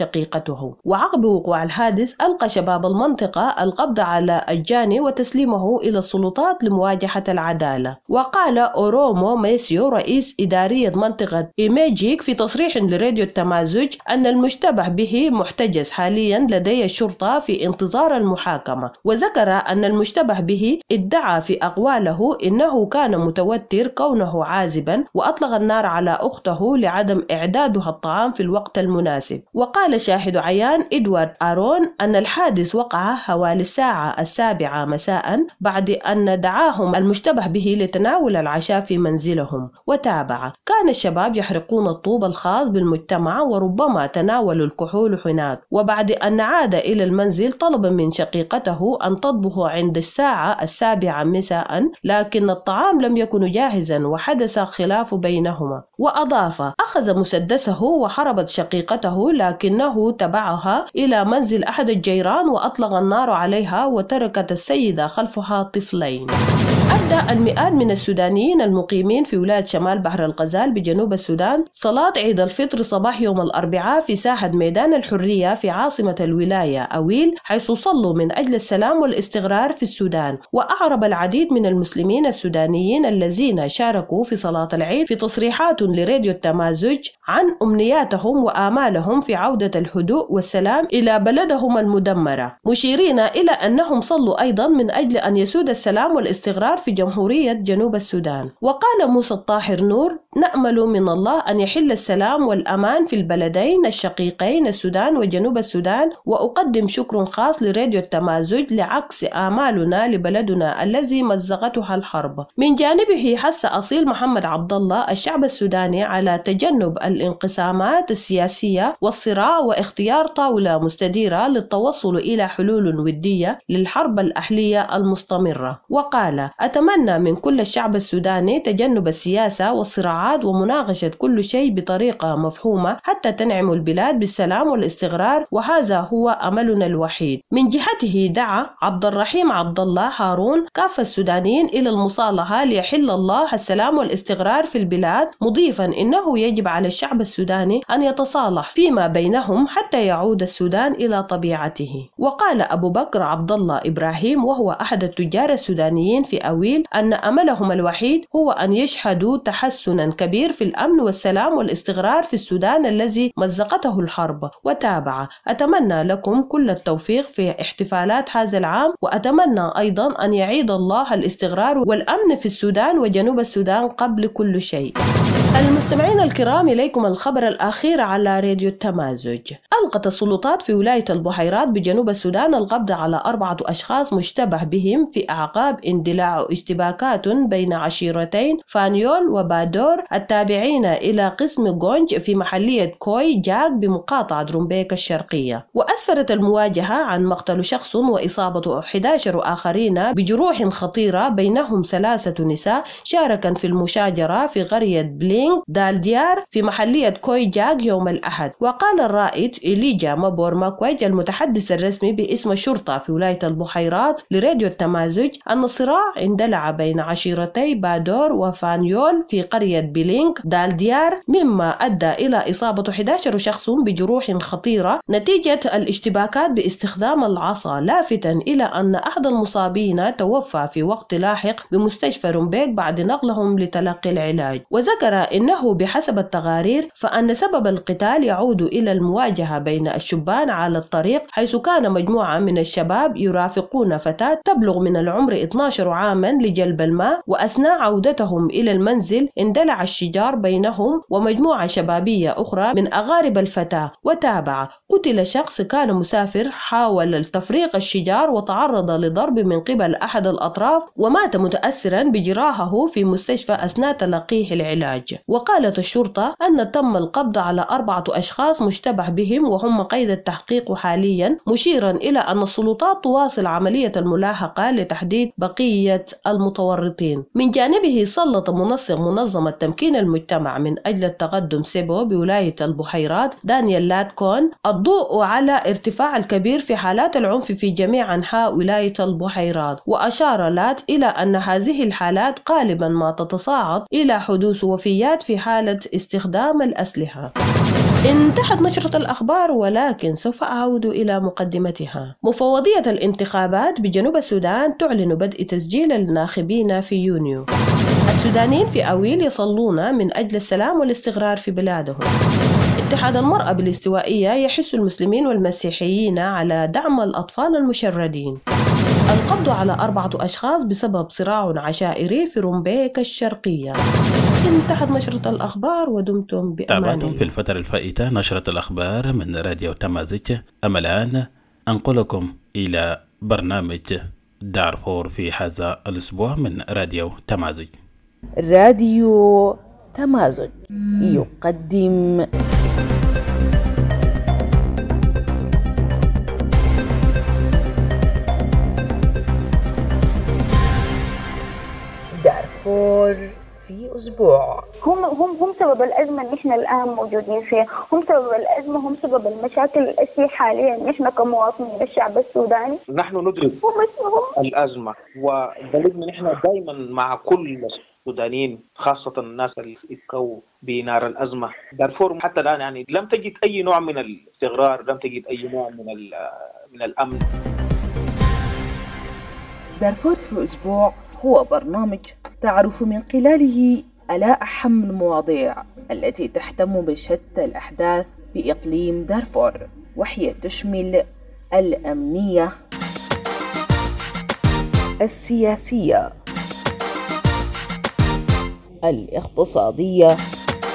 شقيقته. وعقب وقوع الحادث ألقى شباب المنطقة القبض على الجاني وتسليمه إلى السلطات لمواجهة العدالة. وقال أورومو ميسيو رئيس إدارية منطقة إيميجيك في تصريح لراديو التمازج أن المشتبه به محتجز حاليا لدي الشرطة في انتظار المحاكمة. وذكر أن المشتبه به ادعى في أقواله إنه كان متوتر كونه عازبا وأطلق النار على أخته لعدم إعدادها الطعام في الوقت المناسب. وقال شاهد عيان إدوارد آرون أن الحادث وقع حوالي الساعة السابعة مساء بعد أن دعاهم المشتبه به لتناول العشاء في منزلهم. وتابع: كان الشباب يحرقون الطوب الخاص بالمجتمع وربما تناولوا الكحول هناك. وبعد أن عاد إلى المنزل طلب من شقيقته أن تطبخ عند الساعة السابعة مساء، لكن الطعام لم يكن جاهزا وحدث خلاف بينهما. وأضاف: أخذ مسدسه وحربت شقيقته لكنه تبعها إلى منزل أحد الجيران وأطلق النار عليها وتركت السيدة خلفها طفلين. أدى المئات من السودانيين المقيمين في ولاية شمال بحر الغزال بجنوب السودان صلاة عيد الفطر صباح يوم الأربعاء في ساحة ميدان الحرية في عاصمة الولاية أويل، حيث صلوا من أجل السلام والاستقرار في السودان. وأعرب العديد من المسلمين السودانيين الذين شاركوا في صلاة العيد في تصريحات لراديو التمازج عن أمنياتهم وآمالهم في عودة الهدوء والسلام إلى بلدهم المدمرة، مشيرين إلى أنهم صلوا أيضا من أجل أن يسود السلام والاستقرار في جمهورية جنوب السودان. وقال موسى الطاهر نور: نأمل من الله أن يحل السلام والأمان في البلدين الشقيقين السودان وجنوب السودان. وأقدم شكر خاص لراديو التمازج لعكس آمالنا لبلدنا الذي مزقتها الحرب. من جانبه حث أصيل محمد عبد الله الشعب السوداني على تجنب الانقسامات السياسية والصراع واختيار طاولة مستديرة للتوصل إلى حلول ودية للحرب الأهلية المستمرة. وقال: أتمنى من كل الشعب السوداني تجنب السياسة والصراعات ومناقشة كل شيء بطريقة مفهومة حتى تنعم البلاد بالسلام والاستقرار، وهذا هو أملنا الوحيد. من جهته دعا عبد الرحيم عبد الله هارون كافة السودانيين إلى المصالحة ليحل الله السلام والاستقرار في البلاد، مضيفا إنه يجب على الشعب السوداني أن يتصالح فيما بينهم حتى يعود السودان إلى طبيعته. وقال أبو بكر عبد الله إبراهيم وهو أحد التجار السودانيين في أويل أن أملهم الوحيد هو أن يشهدوا تحسنا كبير في الأمن والسلام والاستقرار في السودان الذي مزقته الحرب. وتابع: أتمنى لكم كل التوفيق في احتفالات هذا العام، وأتمنى أيضا أن يعيد الله الاستقرار والأمن في السودان وجنوب السودان قبل كل شيء. المستمعين الكرام، إليكم الخبر الأخير على راديو التمازج. ألقت السلطات في ولاية البحيرات بجنوب السودان القبض على أربعة أشخاص مشتبه بهم في أعقاب اندلاع اشتباكات بين عشيرتين فانيول وبادور التابعين إلى قسم غونج في محلية كوي جاك بمقاطعة رومبيك الشرقية. وأسفرت المواجهة عن مقتل شخص وإصابة أحد عشر آخرين بجروح خطيرة بينهم ثلاثة نساء شاركا في المشاجرة في قرية بلينغ دالديار في محلية كوي جاك يوم الأحد. وقال الرائد إليجا مابور ماكويج المتحدث الرسمي باسم الشرطة في ولاية البحيرات لراديو التمازج أن الصراع اندلع بين عشيرتي بادور وفانيول في قرية بلينغ دالديار، مما أدى إلى إصابة أحد عشر شخص بجروح خطيرة نتيجة الاشتباكات باستخدام العصا، لافتا إلى أن أحد المصابين توفى في وقت لاحق بمستشفى رومبيك بعد نقلهم لتلقي العلاج. وذكر إنه بحسب التقارير فأن سبب القتال يعود إلى المواجهة بين الشبان على الطريق، حيث كان مجموعة من الشباب يرافقون فتاة تبلغ من العمر اثني عشر عاما لجلب الماء، وأثناء عودتهم إلى المنزل اندلع الشجار بينهم ومجموعة شبابية أخرى من أغارب الفتاة. وتابع: قتل شخص كان مسافر حاول تفريق الشجار وتعرض لضرب من قبل أحد الأطراف ومات متأثرا بجراحه في مستشفى أثناء تلقيه العلاج. وقالت الشرطة أن تم القبض على أربعة أشخاص مشتبه بهم وهم قيد التحقيق حاليا، مشيرا إلى أن السلطات تواصل عملية الملاحقة لتحديد بقية المتورطين. من جانبه سلط منسق منظمة تمكين المجتمع من أجل التقدم سيبو بولاية البحيرات دانيال لاتكون الضوء على ارتفاع الكبير في حالات العنف في جميع أنحاء ولاية البحيرات. وأشار لات إلى أن هذه الحالات غالبا ما تتصاعد إلى حدوث وفيات في حالة استخدام الأسلحة. انتهت نشرة الأخبار، ولكن سوف أعود إلى مقدمتها. مفوضية الانتخابات بجنوب السودان تعلن بدء تسجيل الناخبين في يونيو. السودانيين في أويل يصلون من أجل السلام والاستقرار في بلادهم. اتحاد المرأة بالاستوائية يحث المسلمين والمسيحيين على دعم الأطفال المشردين. القبض على أربعة أشخاص بسبب صراع عشائري في رومبيك الشرقية. انتهت نشرة الأخبار ودمتم بأمان الله. تابعتم في الفترة الفائتة نشرة الأخبار من راديو تمازج. أما الآن أنقلكم إلى برنامج دارفور في هذا الأسبوع من راديو تمازج. راديو تمازج يقدم دارفور في أسبوع. هم هم هم سبب الأزمة اللي إحنا الآن موجودين فيها، هم سبب الأزمة، هم سبب المشاكل التي حاليا إحنا كمواطنين الشعب السوداني. نحن ندرك الأزمة، وبلدنا نحن دائما مع كل السودانيين، خاصة الناس اللي يبكوا بنار الأزمة. دارفور حتى الآن يعني لم تجد أي نوع من الاستقرار، لم تجد أي نوع من من الأمن. دارفور في أسبوع هو برنامج تعرف من خلاله على أهم المواضيع التي تهتم بشتى الأحداث بإقليم دارفور، وهي تشمل الأمنية، السياسية، الاقتصادية،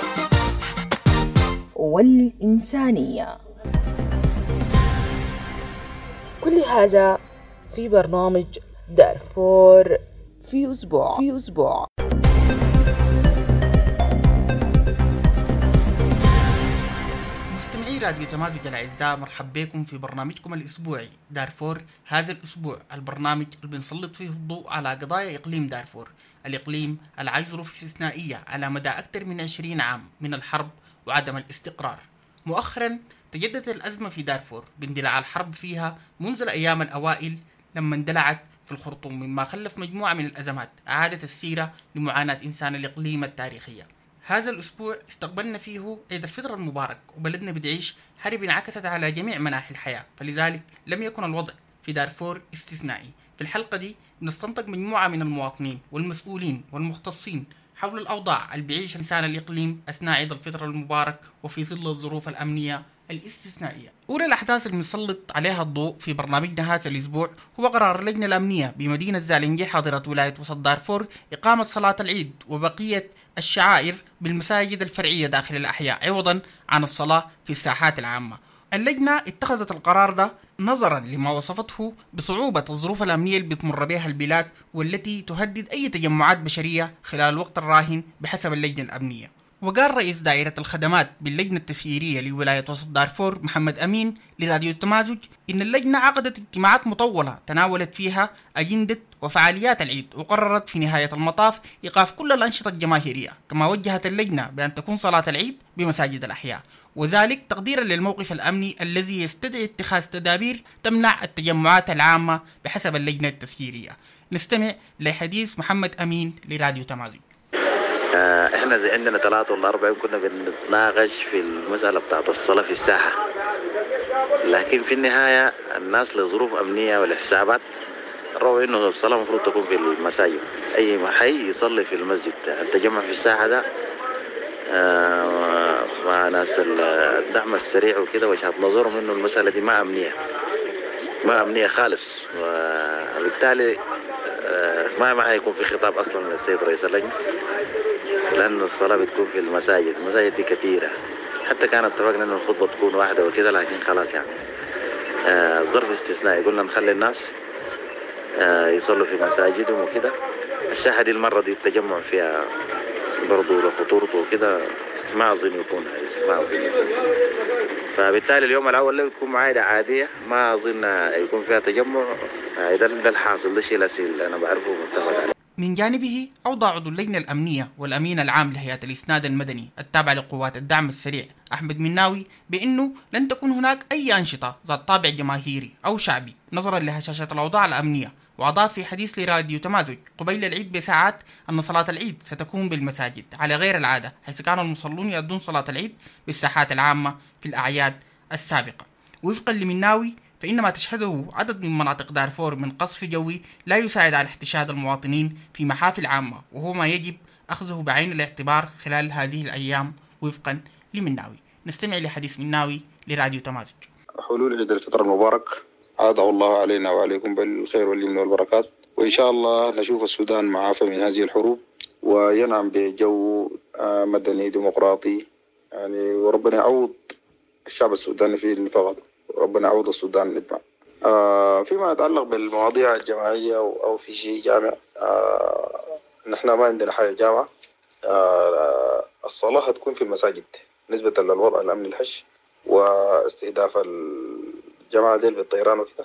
والإنسانية. كل هذا في برنامج دارفور في أسبوع في أسبوع. مستمعي راديو تمازج الأعزاء، مرحب بكم في برنامجكم الأسبوعي دارفور. هذا الأسبوع البرنامج اللي بنسلط فيه الضوء على قضايا إقليم دارفور، الإقليم اللي عايز ظروف استثنائية على مدى أكثر من عشرين عام من الحرب وعدم الاستقرار. مؤخرا تجددت الأزمة في دارفور باندلاع الحرب فيها منذ الأيام الأوائل لما اندلعت في الخرطوم، مما خلف مجموعة من الأزمات أعادت السيرة لمعاناة إنسان الإقليم التاريخية. هذا الأسبوع استقبلنا فيه عيد الفطر المبارك، وبلدنا بتعيش حرب انعكست على جميع مناحي الحياة، فلذلك لم يكن الوضع في دارفور استثنائي. في الحلقة دي نستنطق مجموعة من المواطنين والمسؤولين والمختصين حول الأوضاع اللي بيعيش إنسان الإقليم أثناء عيد الفطر المبارك وفي ظل الظروف الأمنية الاستثنائية. أولى الأحداث اللي بنسلط عليها الضوء في برنامجنا هذا الأسبوع هو قرار اللجنة الأمنية بمدينة زالنجي حاضرة ولاية وسط دارفور إقامة صلاة العيد وبقية الشعائر بالمساجد الفرعية داخل الأحياء عوضا عن الصلاة في الساحات العامة. اللجنة اتخذت القرار ده نظرا لما وصفته بصعوبة الظروف الأمنية اللي بتمر بها البلاد، والتي تهدد أي تجمعات بشرية خلال الوقت الراهن بحسب اللجنة الأمنية. وقال رئيس دائرة الخدمات باللجنة التسييرية لولاية وسط دارفور محمد أمين لراديو التمازج إن اللجنة عقدت اجتماعات مطولة تناولت فيها أجندة وفعاليات العيد، وقررت في نهاية المطاف إيقاف كل الأنشطة الجماهيرية، كما وجهت اللجنة بأن تكون صلاة العيد بمساجد الأحياء، وذلك تقديرا للموقف الأمني الذي يستدعي اتخاذ تدابير تمنع التجمعات العامة بحسب اللجنة التسييرية. نستمع لحديث محمد أمين لراديو تمازج. احنا زي عندنا ثلاثة ولا أربعة كنا بنتناقش في المسألة بتاعت الصلاة في الساحة، لكن في النهاية الناس لظروف أمنية والحسابات رأوا إنه الصلاة المفروض تكون في المساجد، أي محي يصلي في المسجد. التجمع في الساحة ده مع ناس الدعم السريع وكده وجهة نظرهم إنه المسألة دي ما أمنية ما أمنية خالص، وبالتالي ما ما يكون في خطاب أصلا للسيد رئيس اللجنة، لأنه الصلاة بتكون في المساجد. المساجد دي كثيرة، حتى كان اتفقنا إنه الخطبة تكون واحدة وكده، لكن خلاص يعني آه ظرف استثنائي قلنا نخلي الناس آه يصلوا في مساجدهم وكده. الساحة دي المرة دي التجمع فيها برضو لخطورته وكده، ما أظن يكون ما أظن يكون. فبالتالي اليوم الأول لو تكون معايدة عادية ما أظن يكون فيها تجمع. ده ده الحاصل، ده شيء الأصيل أنا بعرفه متفق عليه. من جانبه أوضى عضو اللجنة الأمنية والأمين العام لهيئة الإسناد المدني التابع لقوات الدعم السريع أحمد مناوي بأنه لن تكون هناك أي أنشطة ذات طابع جماهيري أو شعبي نظرا لهشاشة الأوضاع الأمنية، وأضاف في حديث لراديو تمازج قبيل العيد بساعات أن صلاة العيد ستكون بالمساجد على غير العادة، حيث كان المصلون يؤدون صلاة العيد بالساحات العامة في الأعياد السابقة. وفقا لمناوي فإن ما تشهده عدد من مناطق دارفور من قصف جوي لا يساعد على احتشاد المواطنين في محافل عامة، وهو ما يجب أخذه بعين الاعتبار خلال هذه الأيام وفقا لمناوي. نستمع لحديث مناوي لراديو تمازج. حلول عيد الفطر المبارك عاده الله علينا وعليكم بالخير واليمن والبركات، وإن شاء الله نشوف السودان معافى من هذه الحروب وينعم بجو مدني ديمقراطي يعني، وربنا يعوض الشعب السوداني في اللي فقده، وربنا يعوض السودان الإجماع. آه فيما يتعلق بالمواضيع الجماعية أو في شيء جامع، آه نحن ما عندنا حاجة جامعة. آه الصلاة هتكون في المساجد نسبة للوضع الأمني الهش واستهداف الجماعة ديل بالطيران وكذا،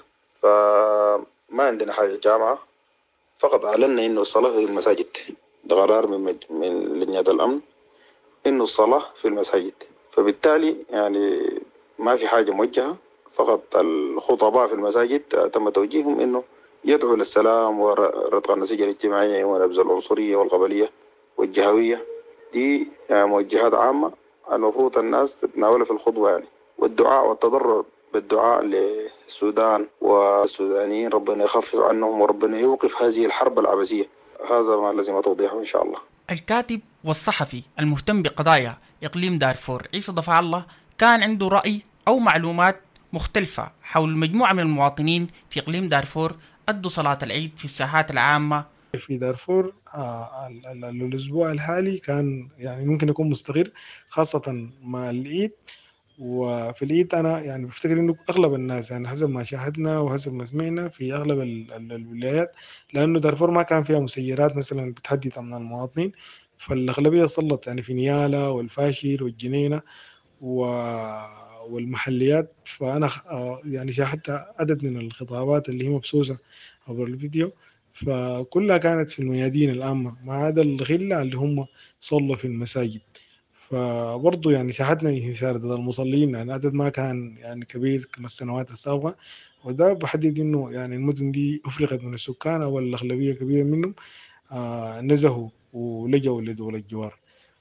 فما عندنا حاجة جامعة. فقط أعلنا إنه الصلاة في المساجد، ده قرار من من لجنة الأمن إنه الصلاة في المساجد، فبالتالي يعني ما في حاجة موجهة. فقط الخطباء في المساجد تم توجيههم إنه يدعو للسلام ورتق النسيج الاجتماعي ونبذ العنصرية والقبلية والجهوية. دي يعني موجهات عامة المفروض الناس تتناولها في الخطبة يعني، والدعاء والتضرع بالدعاء للسودان والسودانيين ربنا يخفف عنهم وربنا يوقف هذه الحرب العبثية. هذا ما لازم توضيحه إن شاء الله. الكاتب والصحفي المهتم بقضايا إقليم دارفور عيسى ضفع الله كان عنده رأي أو معلومات مختلفة حول مجموعة من المواطنين في إقليم دارفور أدوا صلاة العيد في الساحات العامة في دارفور. آه الأسبوع الحالي كان يعني ممكن يكون مستقر خاصة مع العيد. وفي العيد أنا يعني بفتكر إنه أغلب الناس يعني حسب ما شاهدنا وحسب ما سمعنا في أغلب الولايات، لأنه دارفور ما كان فيها مسيرات مثلا بتحدد أمن المواطنين، فالأغلبية صلت يعني في نيالا والفاشر والجنينة والمحليات. فأنا يعني شاهدت عدد من الخطابات اللي هي مبثوثة عبر الفيديو، فكلها كانت في الميادين العامة ما عدا الغلة اللي هم صلوا في المساجد. فبرضو يعني شاهدنا انحسار ضد المصلين، يعني عدد ما كان يعني كبير كما السنوات السابقة، وده بحدد إنه يعني المدن دي أفرغت من السكان أو الأغلبية كبيرة منهم آه نزهوا ولجوا لدول الجوار.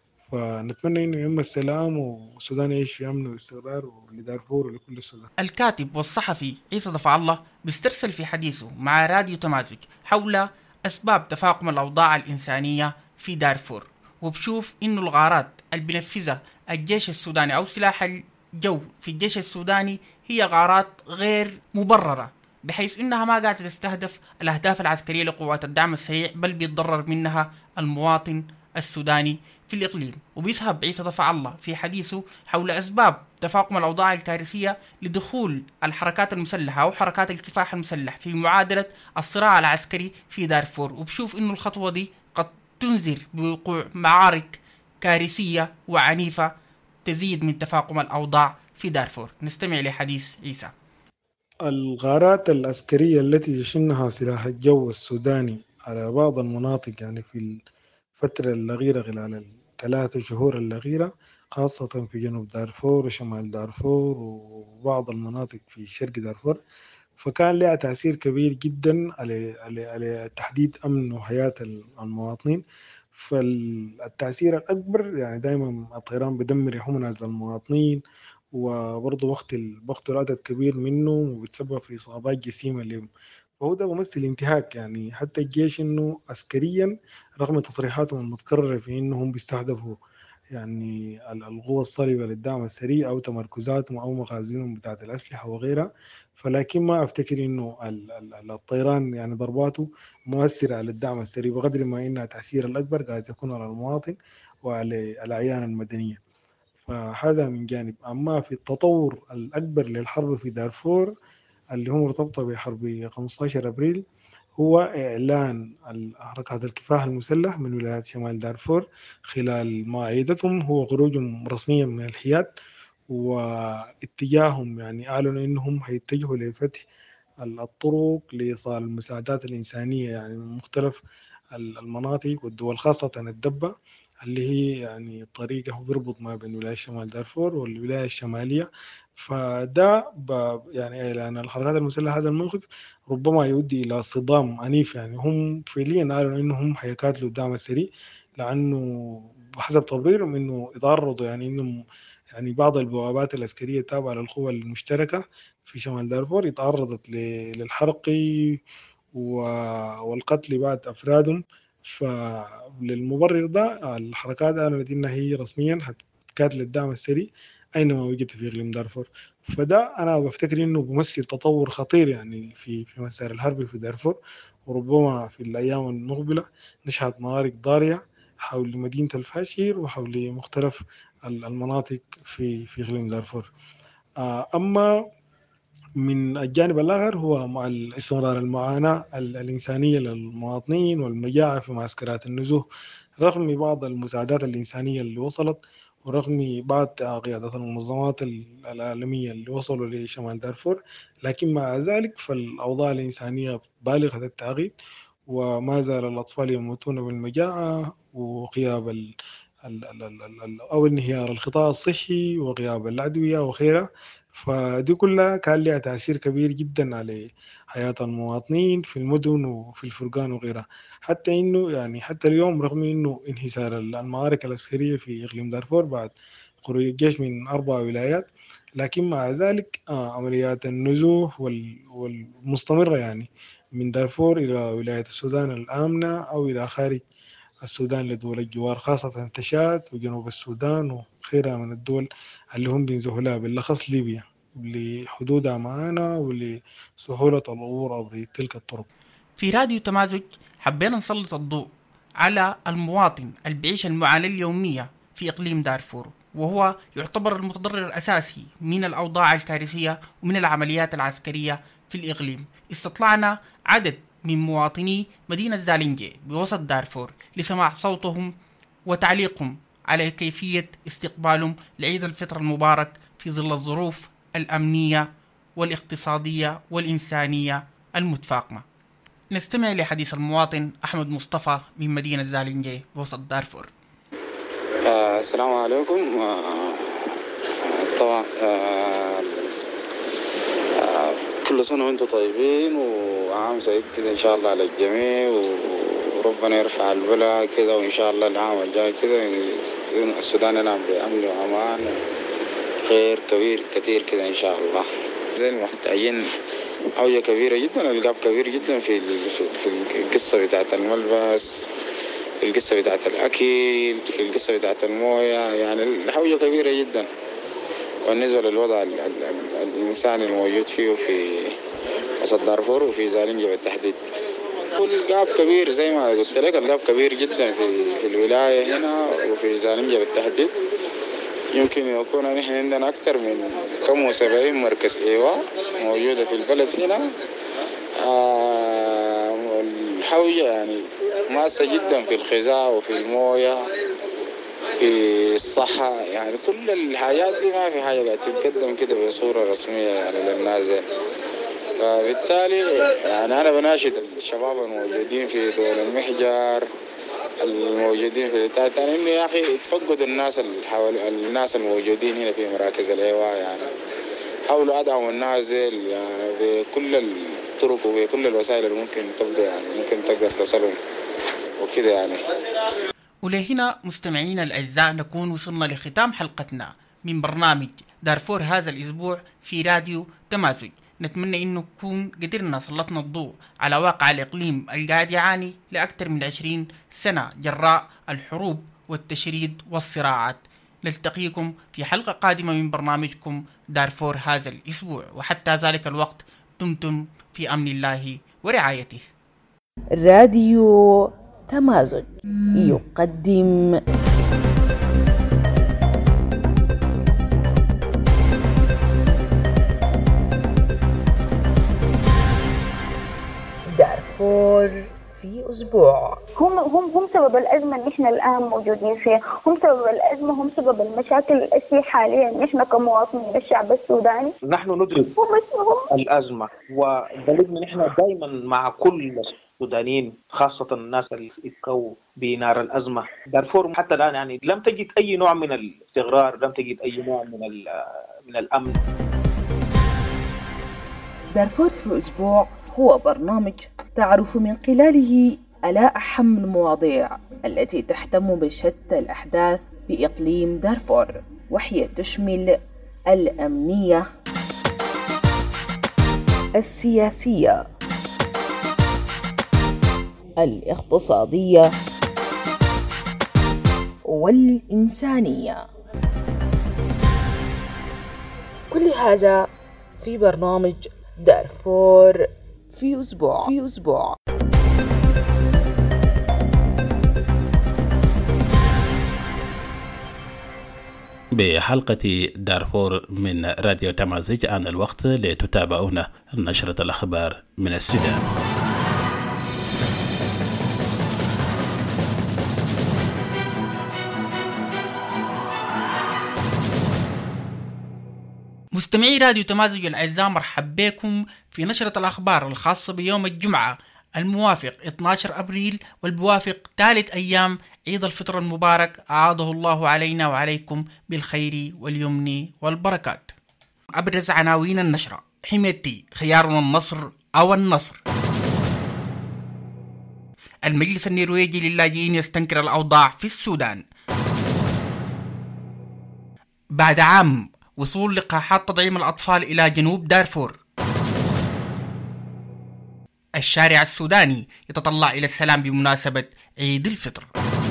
فنتمنى إنه يم السلام والسودان يعيش في أمن واستقرار ولدارفور ولكل السودان. الكاتب والصحفي عيسى ضفع الله بيسترسل في حديثه مع راديو تمازج حول أسباب تفاقم الأوضاع الإنسانية في دارفور، وبشوف إنه الغارات اللي بنفذها الجيش السوداني أو سلاح الجو في الجيش السوداني هي غارات غير مبررة، بحيث إنها ما قاعدة تستهدف الأهداف العسكرية لقوات الدعم السريع، بل بيتضرر منها المواطن السوداني في الإقليم. وبيسهب عيسى ضفع الله في حديثه حول أسباب تفاقم الأوضاع الكارثية لدخول الحركات المسلحة أو حركات الكفاح المسلح في معادلة الصراع العسكري في دارفور، وبشوف إنه الخطوة دي قد تنذر بوقوع معارك كارثية وعنيفة تزيد من تفاقم الأوضاع في دارفور. نستمع لحديث عيسى. الغارات العسكرية التي يشنها سلاح الجو السوداني على بعض المناطق يعني في الفترة الأخيرة خلال الثلاثة شهور الأخيرة، خاصة في جنوب دارفور وشمال دارفور وبعض المناطق في شرق دارفور، فكان لها تأثير كبير جدا على على على تحديد أمن وحياة المواطنين. فالتأثير الأكبر يعني دائما الطيران بدمر يحمل المواطنين، وبرضه وقت بقتل عدد كبير منهم وبتسبب في إصابات جسيمة لهم، فهو ده ممثل انتهاك. يعني حتى الجيش إنه عسكريا رغم تصريحاتهم المتكررة في إنهم بيستهدفوا يعني القوى الصلبة للدعم السريع أو تمركزاتهم أو مخازنهم بتاعة الأسلحة وغيرها، فلكن ما أفتكر إنه الطيران يعني ضرباته مؤثرة على الدعم السريع بقدر ما إنها تأثير الأكبر قاعد يكون على المواطن وعلى الأعيان المدنية. فهذا من جانب. أما في التطور الأكبر للحرب في دارفور اللي هو مرتبطة بحرب خمسة عشر أبريل هو إعلان حركات الكفاح المسلح من ولاية شمال دارفور خلال معاهدتهم هو خروجهم رسميا من الحياد، واتجاههم يعني أعلنوا إنهم هيتجهوا لفتح الطرق لإيصال المساعدات الإنسانية يعني من مختلف المناطق والدول، خاصة الدبة اللي هي يعني طريقه بيربط ما بين ولاية شمال دارفور والولاية الشمالية فده يعني لأن الحركات المسلحة هذا الموقف ربما يؤدي إلى صدام عنيف. يعني هم فعليا قالوا إنهم حيقاتلوا الدعم السريع، لأنه بحسب تقريرهم إنه يتعرضوا يعني إنهم يعني بعض البوابات العسكرية التابعة للقوى المشتركة في شمال دارفور تعرضت للحرق والقتل بعد أفرادهم. فللمبرر ده الحركات قالت إنها هي رسميا هتقاتل الدعم السريع أينما وجد في إقليم دارفور. فده أنا بفتكر إنه بيمثل تطور خطير يعني في في مسار الحرب في دارفور، وربما في الأيام المقبلة نشهد معارك ضارية حول مدينة الفاشير وحول مختلف المناطق في في إقليم دارفور. أما من الجانب الآخر هو مع استمرار المعاناة الإنسانية للمواطنين والمجاعة في معسكرات النزوح، رغم بعض المساعدات الإنسانية اللي وصلت ورغم بعض قيادات المنظمات العالمية اللي وصلوا لشمال دارفور، لكن مع ذلك فالأوضاع الإنسانية بالغة التعقيد، وما زال الأطفال يموتون بالمجاعة وغياب ال ال ال ال أو انهيار القطاع الصحي وغياب الأدوية وغيرها. فدي كلها كان لها تأثير كبير جدا على حياة المواطنين في المدن وفي الفرقان وغيرها. حتى إنه يعني حتى اليوم رغم إنه انحسار المعارك العسكرية في إقليم دارفور بعد خروج الجيش من أربع ولايات، لكن مع ذلك آه عمليات النزوح والمستمرة يعني من دارفور إلى ولاية السودان الآمنة أو إلى خارج السودان لدول الجوار، خاصة تشاد وجنوب السودان وغيرها من الدول اللي هم بينزحوا لها، بالأخص ليبيا لحدودها معانا ولسهولة العبور عبر تلك الطرق. في راديو تمازج حبينا نسلط الضوء على المواطن اللي بيعيش المعاناة اليومية في إقليم دارفور، وهو يعتبر المتضرر الأساسي من الأوضاع الكارثية ومن العمليات العسكرية في الإقليم. استطلعنا عدد من مواطني مدينة زالنجي بوسط دارفور لسماع صوتهم وتعليقهم على كيفية استقبالهم لعيد الفطر المبارك في ظل الظروف الأمنية والاقتصادية والإنسانية المتفاقمة. نستمع لحديث المواطن أحمد مصطفى من مدينة زالنجي بوسط دارفور. آه السلام عليكم. آه طبعا آه آه كل سنة وانتم طيبين وعام سعيد كده إن شاء الله على الجميع، وربنا يرفع البلاء كده، وإن شاء الله العام الجاي كده السودان ينام بأمن وأمان خير كبير كتير كده إن شاء الله. زي محتاجين حوجة كبيرة جدا، القاب كبير جدا في في القصة بتاعت الملبس، في القصة بتاعت الأكل، في القصة بتاعت الموية، يعني الحوجة كبيرة جدا. بالنسبة للوضع ال ال ال الإنساني الموجود فيه في وسط دارفور وفي زالنجة بالتحديد، القاب كبير زي ما قلت لك، القاب كبير جدا في, في الولاية هنا وفي زالنجة بالتحديد. يمكن يكون نحن عندنا أكثر من كم وسبعين مركز إيواء موجودة في البلد هنا. آه الحوجة يعني ماسة جدا في الغذاء وفي الموية في الصحة، يعني كل الحاجات دي ما في حاجة قاعدة تتقدم كده بصورة رسمية يعني للناس. فبالتالي يعني أنا بناشد الشباب الموجودين في دول المحجر الموجودين في التالي يعني إنه يا أخي تفقدوا الناس الحوال الناس الموجودين هنا في مراكز الإيواء، يعني حاولوا أدعموا الناس يعني بكل الطرق وبكل الوسائل اللي ممكن تبقى يعني ممكن تقدر تصلهم وكده يعني. ولهنا مستمعينا الأعزاء نكون وصلنا لختام حلقتنا من برنامج دارفور هذا الأسبوع في راديو تمازج. نتمنى إنه نكون قدرنا سلطنا الضوء على واقع الإقليم القاعد يعاني لأكثر من عشرين سنة جراء الحروب والتشريد والصراعات. نلتقيكم في حلقة قادمة من برنامجكم دارفور هذا الأسبوع، وحتى ذلك الوقت دمتم في أمن الله ورعايته. راديو تمازج يقدم دارفور في أسبوع. هم هم هم سبب الأزمة اللي إحنا الآن موجودين فيها، هم سبب الأزمة، هم سبب المشاكل التي حاليا إحنا كمواطنين الشعب السوداني. نحن ندرك الأزمة، وبلدنا نحن دائما مع كل السودانيين خاصة الناس اللي اتكوا بنار الأزمة. دارفور حتى الآن يعني لم تجد أي نوع من الاستقرار، لم تجد أي نوع من من الأمن. دارفور في أسبوع هو برنامج تعرف من خلاله على أهم المواضيع التي تهتم بشتى الأحداث بإقليم دارفور، وهي تشمل الأمنية، السياسية، الاقتصادية، والإنسانية. كل هذا في برنامج دارفور في أسبوع في أسبوع بحلقة دارفور من راديو تمازج آن الوقت لتتابعون نشرة الأخبار من السودان. مستمعي راديو تمازج الأعزاء، مرحب بكم في نشرة الأخبار الخاصة بيوم الجمعة الموافق اثني عشر أبريل، والبوافق ثالث أيام عيد الفطر المبارك، أعاده الله علينا وعليكم بالخير واليمن والبركات. أبرز عناوين النشرة: حميتي خيارنا النصر أو النصر. المجلس النرويجي للاجئين يستنكر الأوضاع في السودان. بعد عام وصول لقاحات تطعيم الأطفال إلى جنوب دارفور. الشارع السوداني يتطلع إلى السلام بمناسبة عيد الفطر.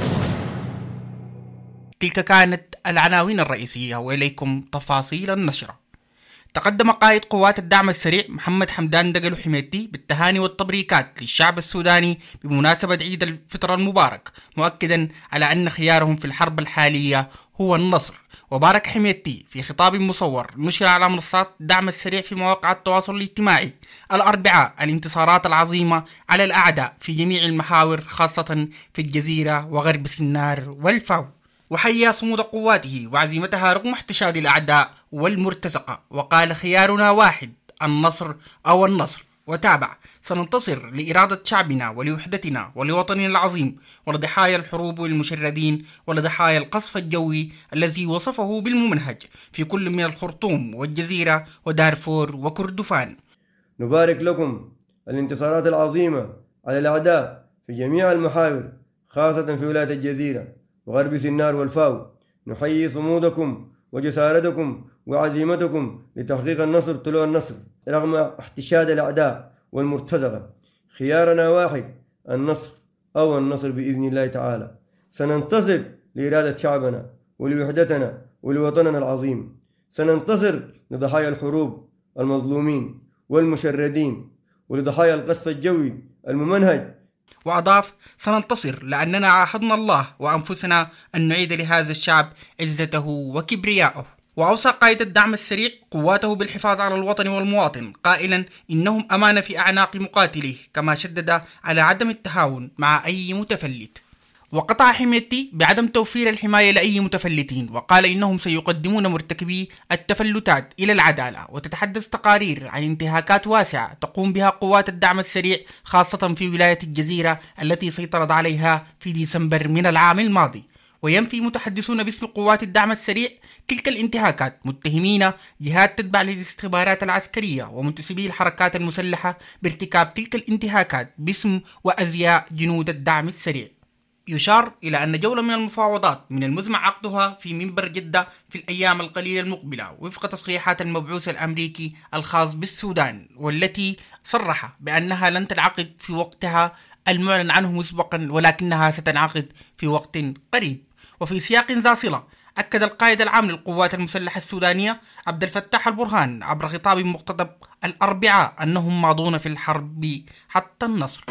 تلك كانت العناوين الرئيسية، وإليكم تفاصيل النشرة. تقدم قائد قوات الدعم السريع محمد حمدان دقلو حميتي بالتهاني والتبريكات للشعب السوداني بمناسبة عيد الفطر المبارك، مؤكدا على أن خيارهم في الحرب الحالية هو النصر. وبارك حميتي في خطاب مصور نشر على منصات الدعم السريع في مواقع التواصل الاجتماعي الأربعاء الانتصارات العظيمة على الأعداء في جميع المحاور، خاصة في الجزيرة وغرب سنار والفاو، وحيا صمود قواته وعزيمتها رغم احتشاد الأعداء والمرتزقة، وقال: خيارنا واحد، النصر أو النصر. وتابع: سننتصر لإرادة شعبنا ولوحدتنا ولوطننا العظيم، ولضحايا الحروب والمشردين، ولضحايا القصف الجوي الذي وصفه بالممنهج في كل من الخرطوم والجزيرة ودارفور وكردفان. نبارك لكم الانتصارات العظيمة على الأعداء في جميع المحاور، خاصة في ولاية الجزيرة وغرب سنار والفاو. نحيي صمودكم وجسارتكم وعزيمتكم لتحقيق النصر طلوع النصر رغم احتشاد الأعداء والمرتزقة. خيارنا واحد، النصر أو النصر بإذن الله تعالى. سننتصر لإرادة شعبنا ولوحدتنا ولوطننا العظيم. سننتصر لضحايا الحروب المظلومين والمشردين، ولضحايا القصف الجوي الممنهج. وأضاف: سننتصر لأننا عاهدنا الله وأنفسنا أن نعيد لهذا الشعب عزته وكبرياءه. وأوصى قائد الدعم السريع قواته بالحفاظ على الوطن والمواطن، قائلا: إنهم أمانة في أعناق مقاتليه، كما شدد على عدم التهاون مع أي متفلت. وقطع حميتي بعدم توفير الحماية لأي متفلتين، وقال إنهم سيقدمون مرتكبي التفلتات إلى العدالة. وتتحدث تقارير عن انتهاكات واسعة تقوم بها قوات الدعم السريع، خاصة في ولاية الجزيرة التي سيطرت عليها في ديسمبر من العام الماضي. وينفي متحدثون باسم قوات الدعم السريع تلك الانتهاكات، متهمين جهات تتبع للاستخبارات العسكرية ومنتسبي الحركات المسلحة بارتكاب تلك الانتهاكات باسم وأزياء جنود الدعم السريع. يشار إلى أن جولة من المفاوضات من المزمع عقدها في منبر جدة في الأيام القليلة المقبلة، وفق تصريحات المبعوث الأمريكي الخاص بالسودان، والتي صرح بأنها لن تنعقد في وقتها المعلن عنه مسبقا، ولكنها ستنعقد في وقت قريب. وفي سياق ذا صلة، أكد القائد العام للقوات المسلحة السودانية عبد الفتاح البرهان عبر خطاب مقتضب الأربعاء أنهم ماضون في الحرب حتى النصر.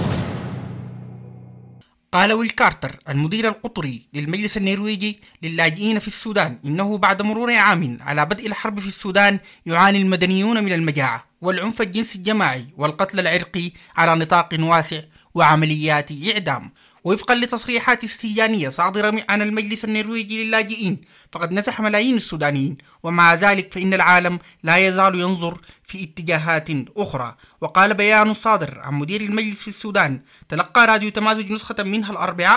قال ويل كارتر المدير القطري للمجلس النرويجي للاجئين في السودان إنه بعد مرور عام على بدء الحرب في السودان يعاني المدنيون من المجاعة والعنف الجنسي الجماعي والقتل العرقي على نطاق واسع وعمليات إعدام. وفقا لتصريحات استهجانية صادرة عن المجلس النرويجي للاجئين، فقد نزح ملايين السودانيين، ومع ذلك فإن العالم لا يزال ينظر في اتجاهات أخرى. وقال بيان صادر عن مدير المجلس في السودان، تلقى راديو تمازج نسخة منها الأربعاء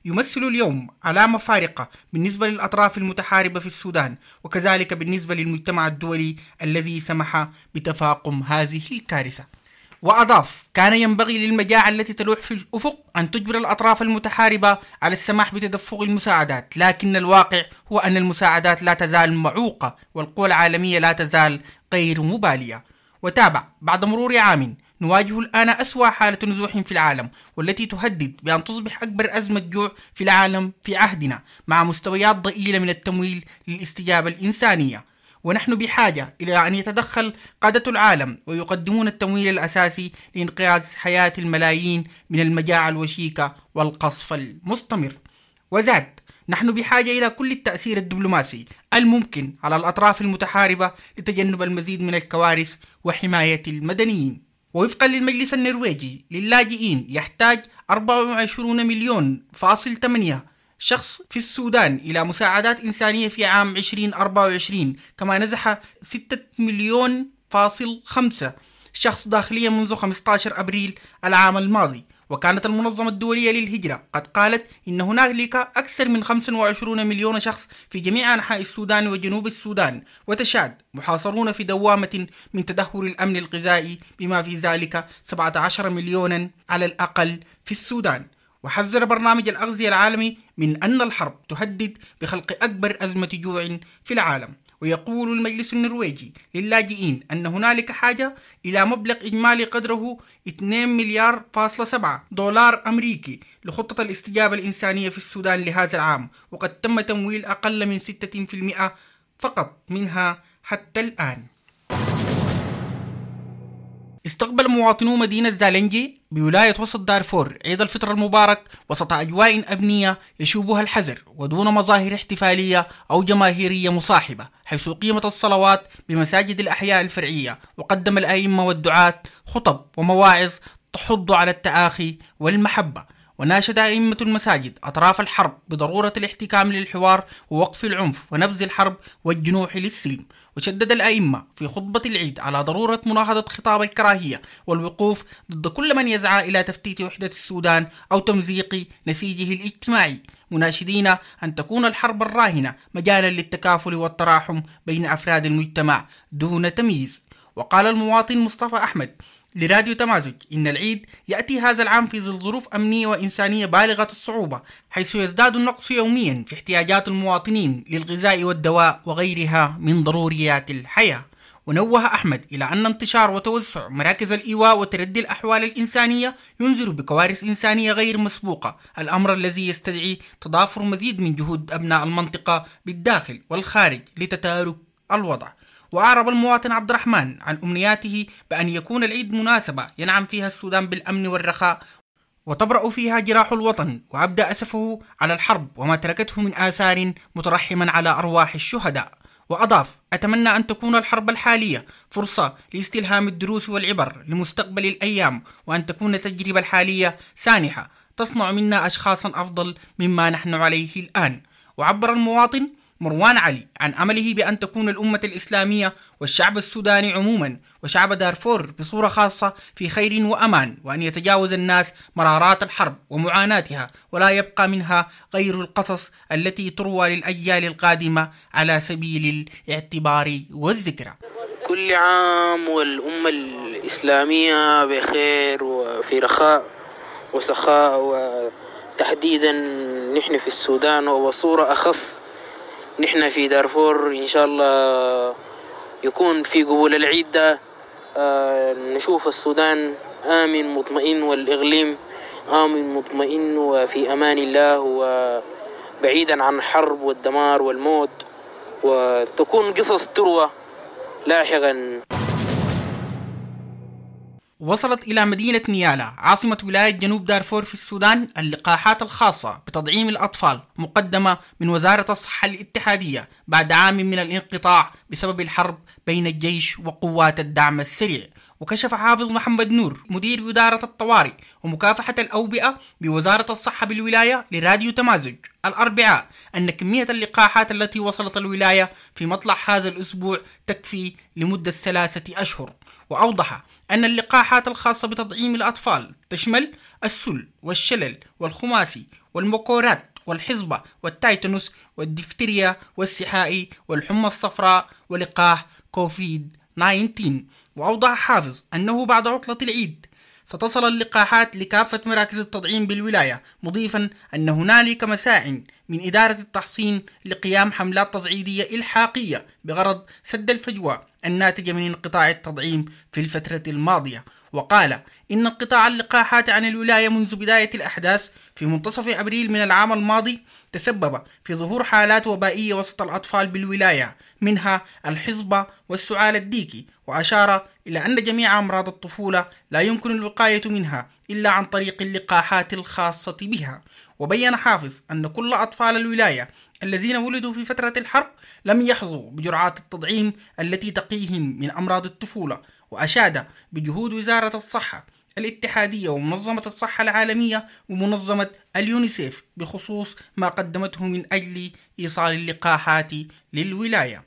يمثل اليوم علامة فارقة بالنسبة للأطراف المتحاربة في السودان، وكذلك بالنسبة للمجتمع الدولي الذي سمح بتفاقم هذه الكارثة. وأضاف: كان ينبغي للمجاعة التي تلوح في الأفق أن تجبر الأطراف المتحاربة على السماح بتدفق المساعدات، لكن الواقع هو أن المساعدات لا تزال معوقة والقوى العالمية لا تزال غير مبالية. وتابع: بعد مرور عام نواجه الآن أسوأ حالة نزوح في العالم، والتي تهدد بأن تصبح أكبر أزمة جوع في العالم في عهدنا، مع مستويات ضئيلة من التمويل للاستجابة الإنسانية. ونحن بحاجة إلى أن يتدخل قادة العالم ويقدمون التمويل الأساسي لإنقاذ حياة الملايين من المجاعة الوشيكة والقصف المستمر. وزاد: نحن بحاجة إلى كل التأثير الدبلوماسي الممكن على الأطراف المتحاربة لتجنب المزيد من الكوارث وحماية المدنيين. ووفقا للمجلس النرويجي للاجئين، يحتاج أربعة وعشرين مليون فاصل ثمانية شخص في السودان إلى مساعدات إنسانية في عام عشرين أربعة وعشرين، كما نزح ستة مليون فاصل خمسة شخص داخليا منذ خمسة عشر أبريل العام الماضي. وكانت المنظمة الدولية للهجرة قد قالت إن هنالك أكثر من خمسة وعشرين مليون شخص في جميع أنحاء السودان وجنوب السودان وتشاد محاصرون في دوامة من تدهور الأمن الغذائي، بما في ذلك سبعة عشر مليونا على الأقل في السودان. وحذر برنامج الأغذية العالمي من أن الحرب تهدد بخلق أكبر أزمة جوع في العالم. ويقول المجلس النرويجي للاجئين أن هنالك حاجة إلى مبلغ إجمالي قدره اثنين مليار فاصلة سبعة دولار أمريكي لخطة الاستجابة الإنسانية في السودان لهذا العام، وقد تم تمويل أقل من ستة بالمئة فقط منها حتى الآن. استقبل مواطنو مدينة زالنجي بولاية وسط دارفور عيد الفطر المبارك وسط أجواء أمنية يشوبها الحذر ودون مظاهر احتفالية أو جماهيرية مصاحبة، حيث قيمت الصلوات بمساجد الأحياء الفرعية، وقدم الأئمة والدعاة خطب ومواعظ تحض على التآخي والمحبة. وناشد أئمة المساجد أطراف الحرب بضرورة الاحتكام للحوار ووقف العنف ونبذ الحرب والجنوح للسلم. وشدد الأئمة في خطبة العيد على ضرورة مناهضة خطاب الكراهية والوقوف ضد كل من يسعى إلى تفتيت وحدة السودان أو تمزيق نسيجه الاجتماعي، مناشدين أن تكون الحرب الراهنة مجالا للتكافل والتراحم بين أفراد المجتمع دون تمييز. وقال المواطن مصطفى أحمد لراديو تمازج إن العيد يأتي هذا العام في ظل ظروف أمنية وإنسانية بالغة الصعوبة، حيث يزداد النقص يوميا في احتياجات المواطنين للغذاء والدواء وغيرها من ضروريات الحياة. ونوه أحمد إلى أن انتشار وتوسع مراكز الإيواء وتردي الأحوال الإنسانية ينذر بكوارث إنسانية غير مسبوقة، الأمر الذي يستدعي تضافر مزيد من جهود أبناء المنطقة بالداخل والخارج لتدارك الوضع. وأعرب المواطن عبد الرحمن عن أمنياته بأن يكون العيد مناسبة ينعم فيها السودان بالأمن والرخاء وتبرأ فيها جراح الوطن، وأبدأ أسفه على الحرب وما تركته من آثار، مترحما على أرواح الشهداء. وأضاف: أتمنى أن تكون الحرب الحالية فرصة لاستلهام الدروس والعبر لمستقبل الأيام، وأن تكون التجربة الحالية سانحة تصنع منا أشخاصا أفضل مما نحن عليه الآن. وعبر المواطن مروان علي عن أمله بأن تكون الأمة الإسلامية والشعب السوداني عموما وشعب دارفور بصورة خاصة في خير وأمان، وأن يتجاوز الناس مرارات الحرب ومعاناتها، ولا يبقى منها غير القصص التي تروى للأجيال القادمة على سبيل الاعتبار والذكرى. كل عام والأمة الإسلامية بخير وفي رخاء وسخاء، وتحديدا نحن في السودان وبصورة أخص نحن في دارفور إن شاء الله يكون في قبول العيد ده آه نشوف السودان آمن مطمئن والإقليم آمن مطمئن وفي أمان الله وبعيدا عن الحرب والدمار والموت، وتكون قصص تروى لاحقا. وصلت إلى مدينة نيالا عاصمة ولاية جنوب دارفور في السودان اللقاحات الخاصة بتطعيم الأطفال، مقدمة من وزارة الصحة الاتحادية بعد عام من الانقطاع بسبب الحرب بين الجيش وقوات الدعم السريع. وكشف حافظ محمد نور مدير إدارة الطوارئ ومكافحة الأوبئة بوزارة الصحة بالولاية لراديو تمازج الأربعاء أن كمية اللقاحات التي وصلت الولاية في مطلع هذا الأسبوع تكفي لمدة ثلاثة أشهر. وأوضح أن اللقاحات الخاصة بتطعيم الأطفال تشمل السل والشلل والخماسي والمكورات والحصبة والتايتانوس والدفتريا والسحائي والحمى الصفراء ولقاح كوفيد تسعة عشر. وأوضح حافظ أنه بعد عطلة العيد ستصل اللقاحات لكافة مراكز التطعيم بالولاية، مضيفا أن هنالك مساع من إدارة التحصين لقيام حملات تصعيدية إلحاقية بغرض سد الفجوة الناتجة من انقطاع التطعيم في الفترة الماضية. وقال إن انقطاع اللقاحات عن الولاية منذ بداية الأحداث في منتصف أبريل من العام الماضي تسبب في ظهور حالات وبائية وسط الأطفال بالولاية، منها الحصبة والسعال الديكي، وأشار إلى أن جميع أمراض الطفولة لا يمكن الوقاية منها إلا عن طريق اللقاحات الخاصة بها. وبين حافظ أن كل أطفال الولاية الذين ولدوا في فترة الحرب لم يحظوا بجرعات التطعيم التي تقيهم من أمراض الطفولة، وأشاد بجهود وزارة الصحة الاتحادية ومنظمة الصحة العالمية ومنظمة اليونيسيف بخصوص ما قدمته من أجل إيصال اللقاحات للولاية.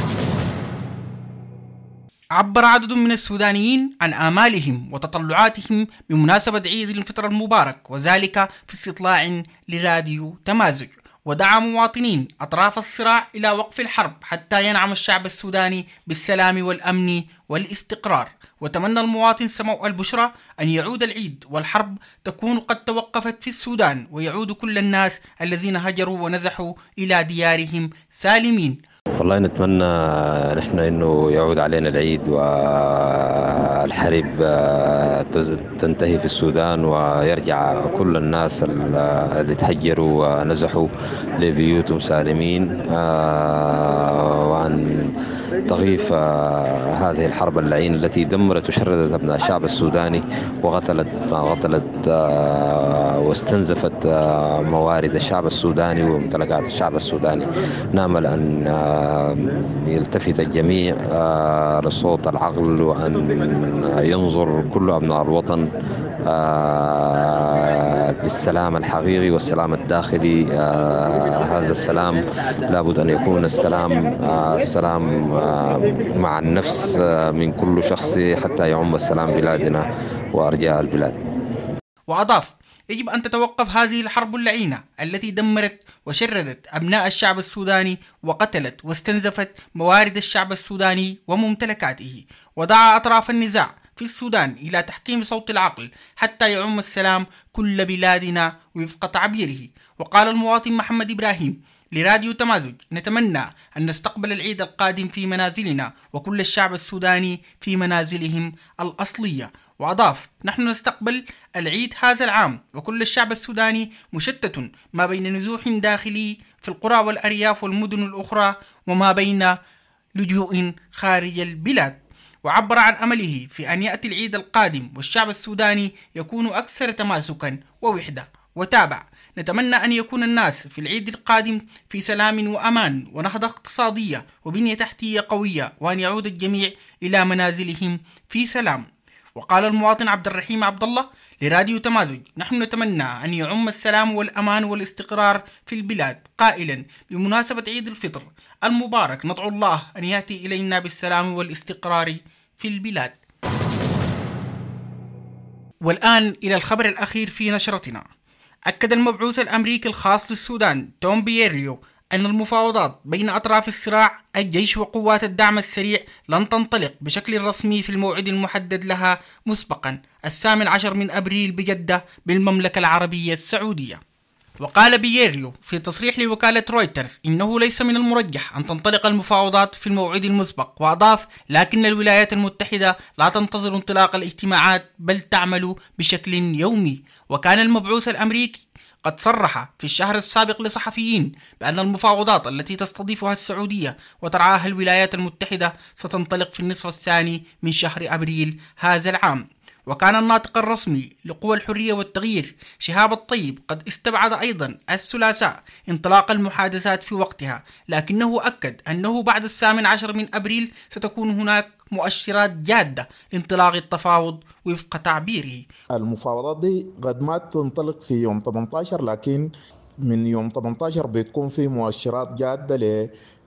عبر عدد من السودانيين عن آمالهم وتطلعاتهم بمناسبة عيد الفطر المبارك، وذلك في استطلاع لراديو تمازج، ودعا مواطنين أطراف الصراع إلى وقف الحرب حتى ينعم الشعب السوداني بالسلام والأمن والاستقرار. وتمنى المواطن سمو البشرى أن يعود العيد والحرب تكون قد توقفت في السودان، ويعود كل الناس الذين هجروا ونزحوا إلى ديارهم سالمين. والله نتمنى نحن انه يعود علينا العيد والحرب تنتهي في السودان، ويرجع كل الناس اللي تهجروا ونزحوا لبيوتهم سالمين، وأن تغيف هذه الحرب اللعينة التي دمرت وشردت أبناء الشعب السوداني وقتلت قتلت واستنزفت موارد الشعب السوداني وممتلكات الشعب السوداني. نأمل أن يلتفت الجميع لصوت العقل، وأن ينظر كل أبناء الوطن بالسلام الحقيقي والسلام الداخلي. هذا السلام لابد أن يكون السلام السلام مع النفس من كل شخص حتى يعم السلام بلادنا وأرجاء البلاد. وأضاف: يجب أن تتوقف هذه الحرب اللعينة التي دمرت وشردت أبناء الشعب السوداني وقتلت واستنزفت موارد الشعب السوداني وممتلكاته، ودعا أطراف النزاع في السودان إلى تحكيم صوت العقل حتى يعم السلام كل بلادنا وفق تعبيره. وقال المواطن محمد إبراهيم لراديو تمازج: نتمنى أن نستقبل العيد القادم في منازلنا وكل الشعب السوداني في منازلهم الأصلية. وأضاف: نحن نستقبل العيد هذا العام وكل الشعب السوداني مشتت ما بين نزوح داخلي في القرى والأرياف والمدن الأخرى وما بين لجوء خارج البلاد. وعبر عن أمله في أن يأتي العيد القادم والشعب السوداني يكون أكثر تماسكا ووحدة. وتابع: نتمنى أن يكون الناس في العيد القادم في سلام وأمان ونهضة اقتصادية وبنية تحتية قوية، وأن يعود الجميع إلى منازلهم في سلام. وقال المواطن عبد الرحيم عبد الله لراديو تمازج: نحن نتمنى أن يعم السلام والأمان والاستقرار في البلاد، قائلا بمناسبة عيد الفطر المبارك ندعو الله أن يأتي إلينا بالسلام والاستقرار في البلاد. والآن إلى الخبر الأخير في نشرتنا. أكد المبعوث الأمريكي الخاص للسودان توم بييريو أن المفاوضات بين أطراف الصراع الجيش وقوات الدعم السريع لن تنطلق بشكل رسمي في الموعد المحدد لها مسبقا الثامن عشر من أبريل بجدة بالمملكة العربية السعودية. وقال بييريو في تصريح لوكالة رويترز إنه ليس من المرجح أن تنطلق المفاوضات في الموعد المسبق. وأضاف: لكن الولايات المتحدة لا تنتظر انطلاق الاجتماعات بل تعمل بشكل يومي. وكان المبعوث الأمريكي قد صرح في الشهر السابق لصحفيين بأن المفاوضات التي تستضيفها السعودية وترعاها الولايات المتحدة ستنطلق في النصف الثاني من شهر أبريل هذا العام. وكان الناطق الرسمي لقوى الحرية والتغيير شهاب الطيب قد استبعد أيضا الثلاثاء انطلاق المحادثات في وقتها، لكنه أكد أنه بعد الثامن عشر من أبريل ستكون هناك مؤشرات جادة لانطلاق التفاوض وفق تعبيره. المفاوضات دي قد ما تنطلق في يوم ثمانية عشر، لكن من يوم ثمانية عشر بتكون في مؤشرات جادة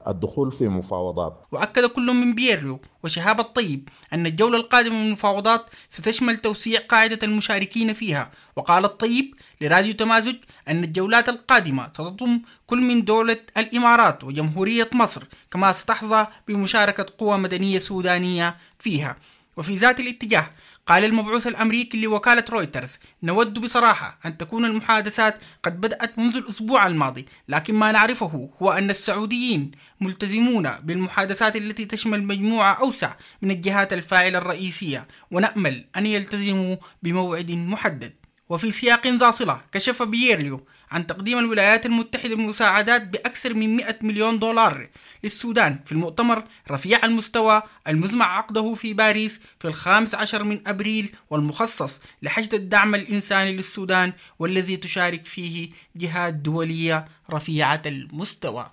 الدخول في مفاوضات. وأكد كل من بييرلو وشهاب الطيب أن الجولة القادمة من المفاوضات ستشمل توسيع قاعدة المشاركين فيها. وقال الطيب لراديو تمازج أن الجولات القادمة ستضم كل من دولة الإمارات وجمهورية مصر، كما ستحظى بمشاركة قوى مدنية سودانية فيها. وفي ذات الاتجاه قال المبعوث الأمريكي لوكالة رويترز: نود بصراحة أن تكون المحادثات قد بدأت منذ الأسبوع الماضي، لكن ما نعرفه هو أن السعوديين ملتزمون بالمحادثات التي تشمل مجموعة أوسع من الجهات الفاعلة الرئيسية، ونأمل أن يلتزموا بموعد محدد. وفي سياق ذا صلة كشف بييرلو عن تقديم الولايات المتحدة المساعدات بأكثر من مئة مليون دولار للسودان في المؤتمر رفيع المستوى المزمع عقده في باريس في الخامس عشر من أبريل، والمخصص لحشد الدعم الإنساني للسودان، والذي تشارك فيه جهات دولية رفيعة المستوى.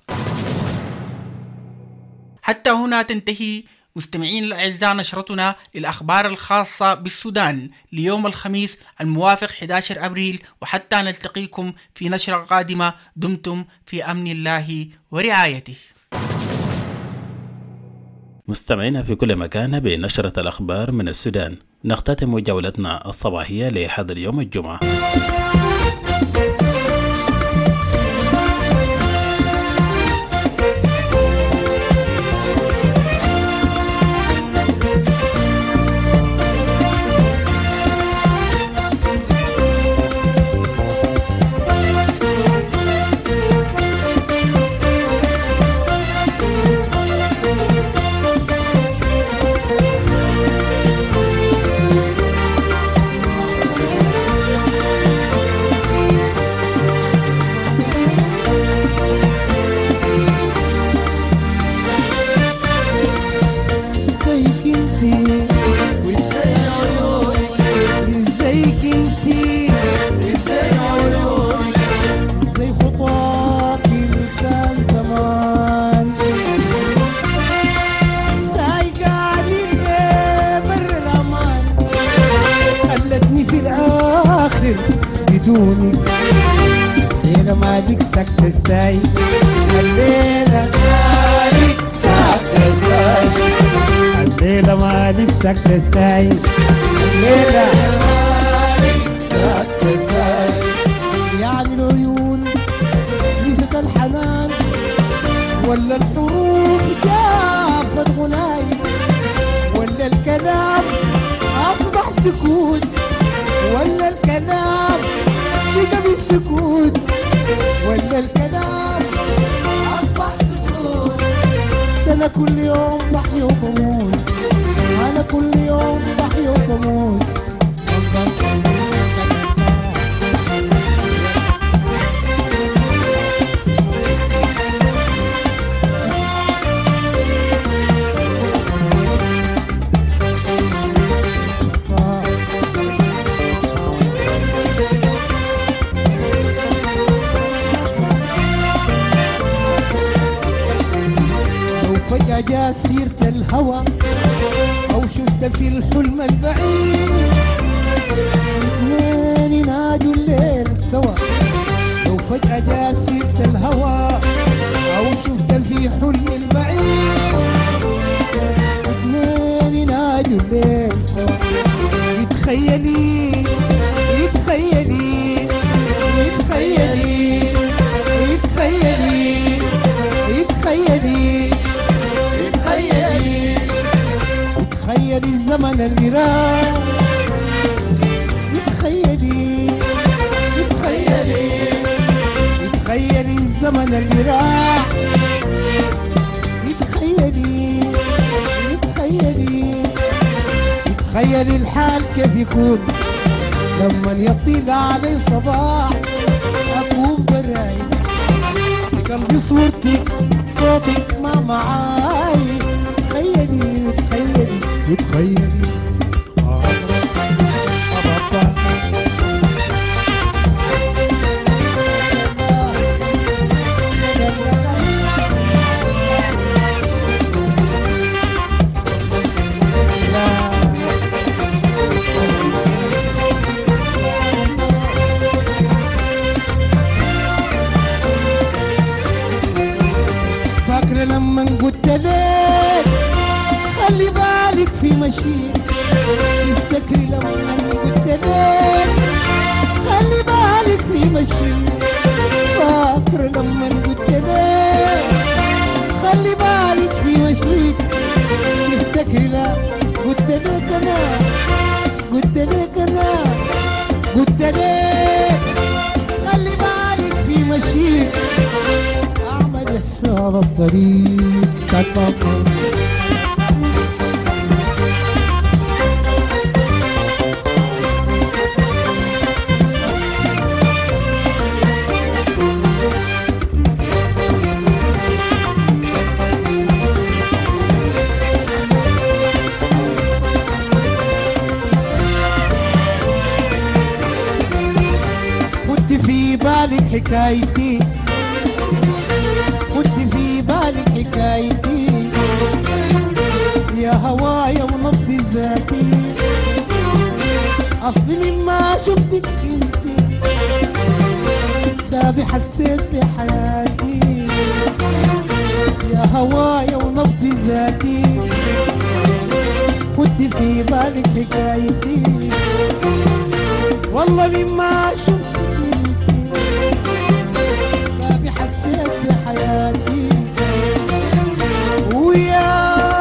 حتى هنا تنتهي مستمعين الأعزاء نشرتنا للأخبار الخاصة بالسودان ليوم الخميس الموافق أحد عشر أبريل، وحتى نلتقيكم في نشرة قادمة دمتم في أمن الله ورعايته. مستمعينا في كل مكان بنشرة الأخبار من السودان، نختتم جولتنا الصباحية لهذا اليوم الجمعة. الليلة مالك سكت الساي، الليلة مالك سكت الساي، الليلة مالك سكت الساي، الليلة مالك سكت الساي. يعني العيون ليست الحنان ولا الحروف جافت غناي، ولا الكلام أصبح سكوت، ولا الكلام بقى بالسكوت، ولا الكلام أصبح سكوت. أنا كل يوم بحيا وبموت، أنا كل يوم بحيا وبموت. فجأة جا سيرة الهوى أو شفت في الحلم البعيد، اثنين ينادوا الليل سوا. لو فجأة جا سيرة الهوى أو شفت في حلم البعيد، اثنين ينادوا الليل سوا. يتخيلي يتخيلي يتخيلي يتخيلي يتخيلي يتخيلي الزمن اللي راح، يتخيلي يتخيلي يتخيلي الزمن اللي راح، يتخيلي يتخيلي يتخيلي الحال كيف يكون لما يطيل علي صباح. أكون براي قلبي صورتك صوتك ما معاي. تخيلي تخيلي تخيلي فاكر لما قلت لك خلي بالك في مشيك، تفتكري لما قلت لك خلي بالك في مشيك، فاكر لما قلت لك خلي بالك في مشيك، تفتكري لا قلت لك انا قلت لك انا قلت لك خلي بالك في مشيك، اعمل حساب الطريق تطمن. في بالك حكايتي، كنت في بالك حكايتي يا هوايا ونبض ذاتي، اصلي مما شفتك انتي دابي حسيت بحياتي، يا هوايا ونبض ذاتي كنت في بالك حكايتي، والله مما شفتك حسيت بحياتي ويا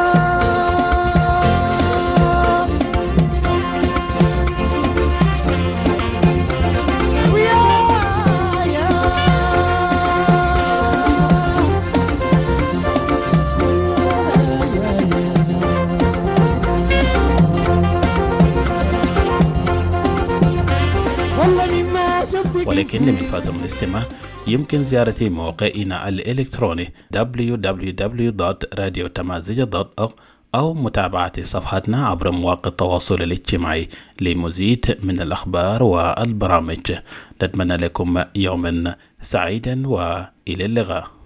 ويا يا والله مما شفتك. ولكن لمن فاتم الاستماع يمكن زيارة موقعنا الإلكتروني دبليو دبليو دبليو دوت راديو تمازيغ دوت أورغ أو متابعة صفحتنا عبر مواقع التواصل الاجتماعي لمزيد من الأخبار والبرامج. نتمنى لكم يوما سعيدا وإلى اللقاء.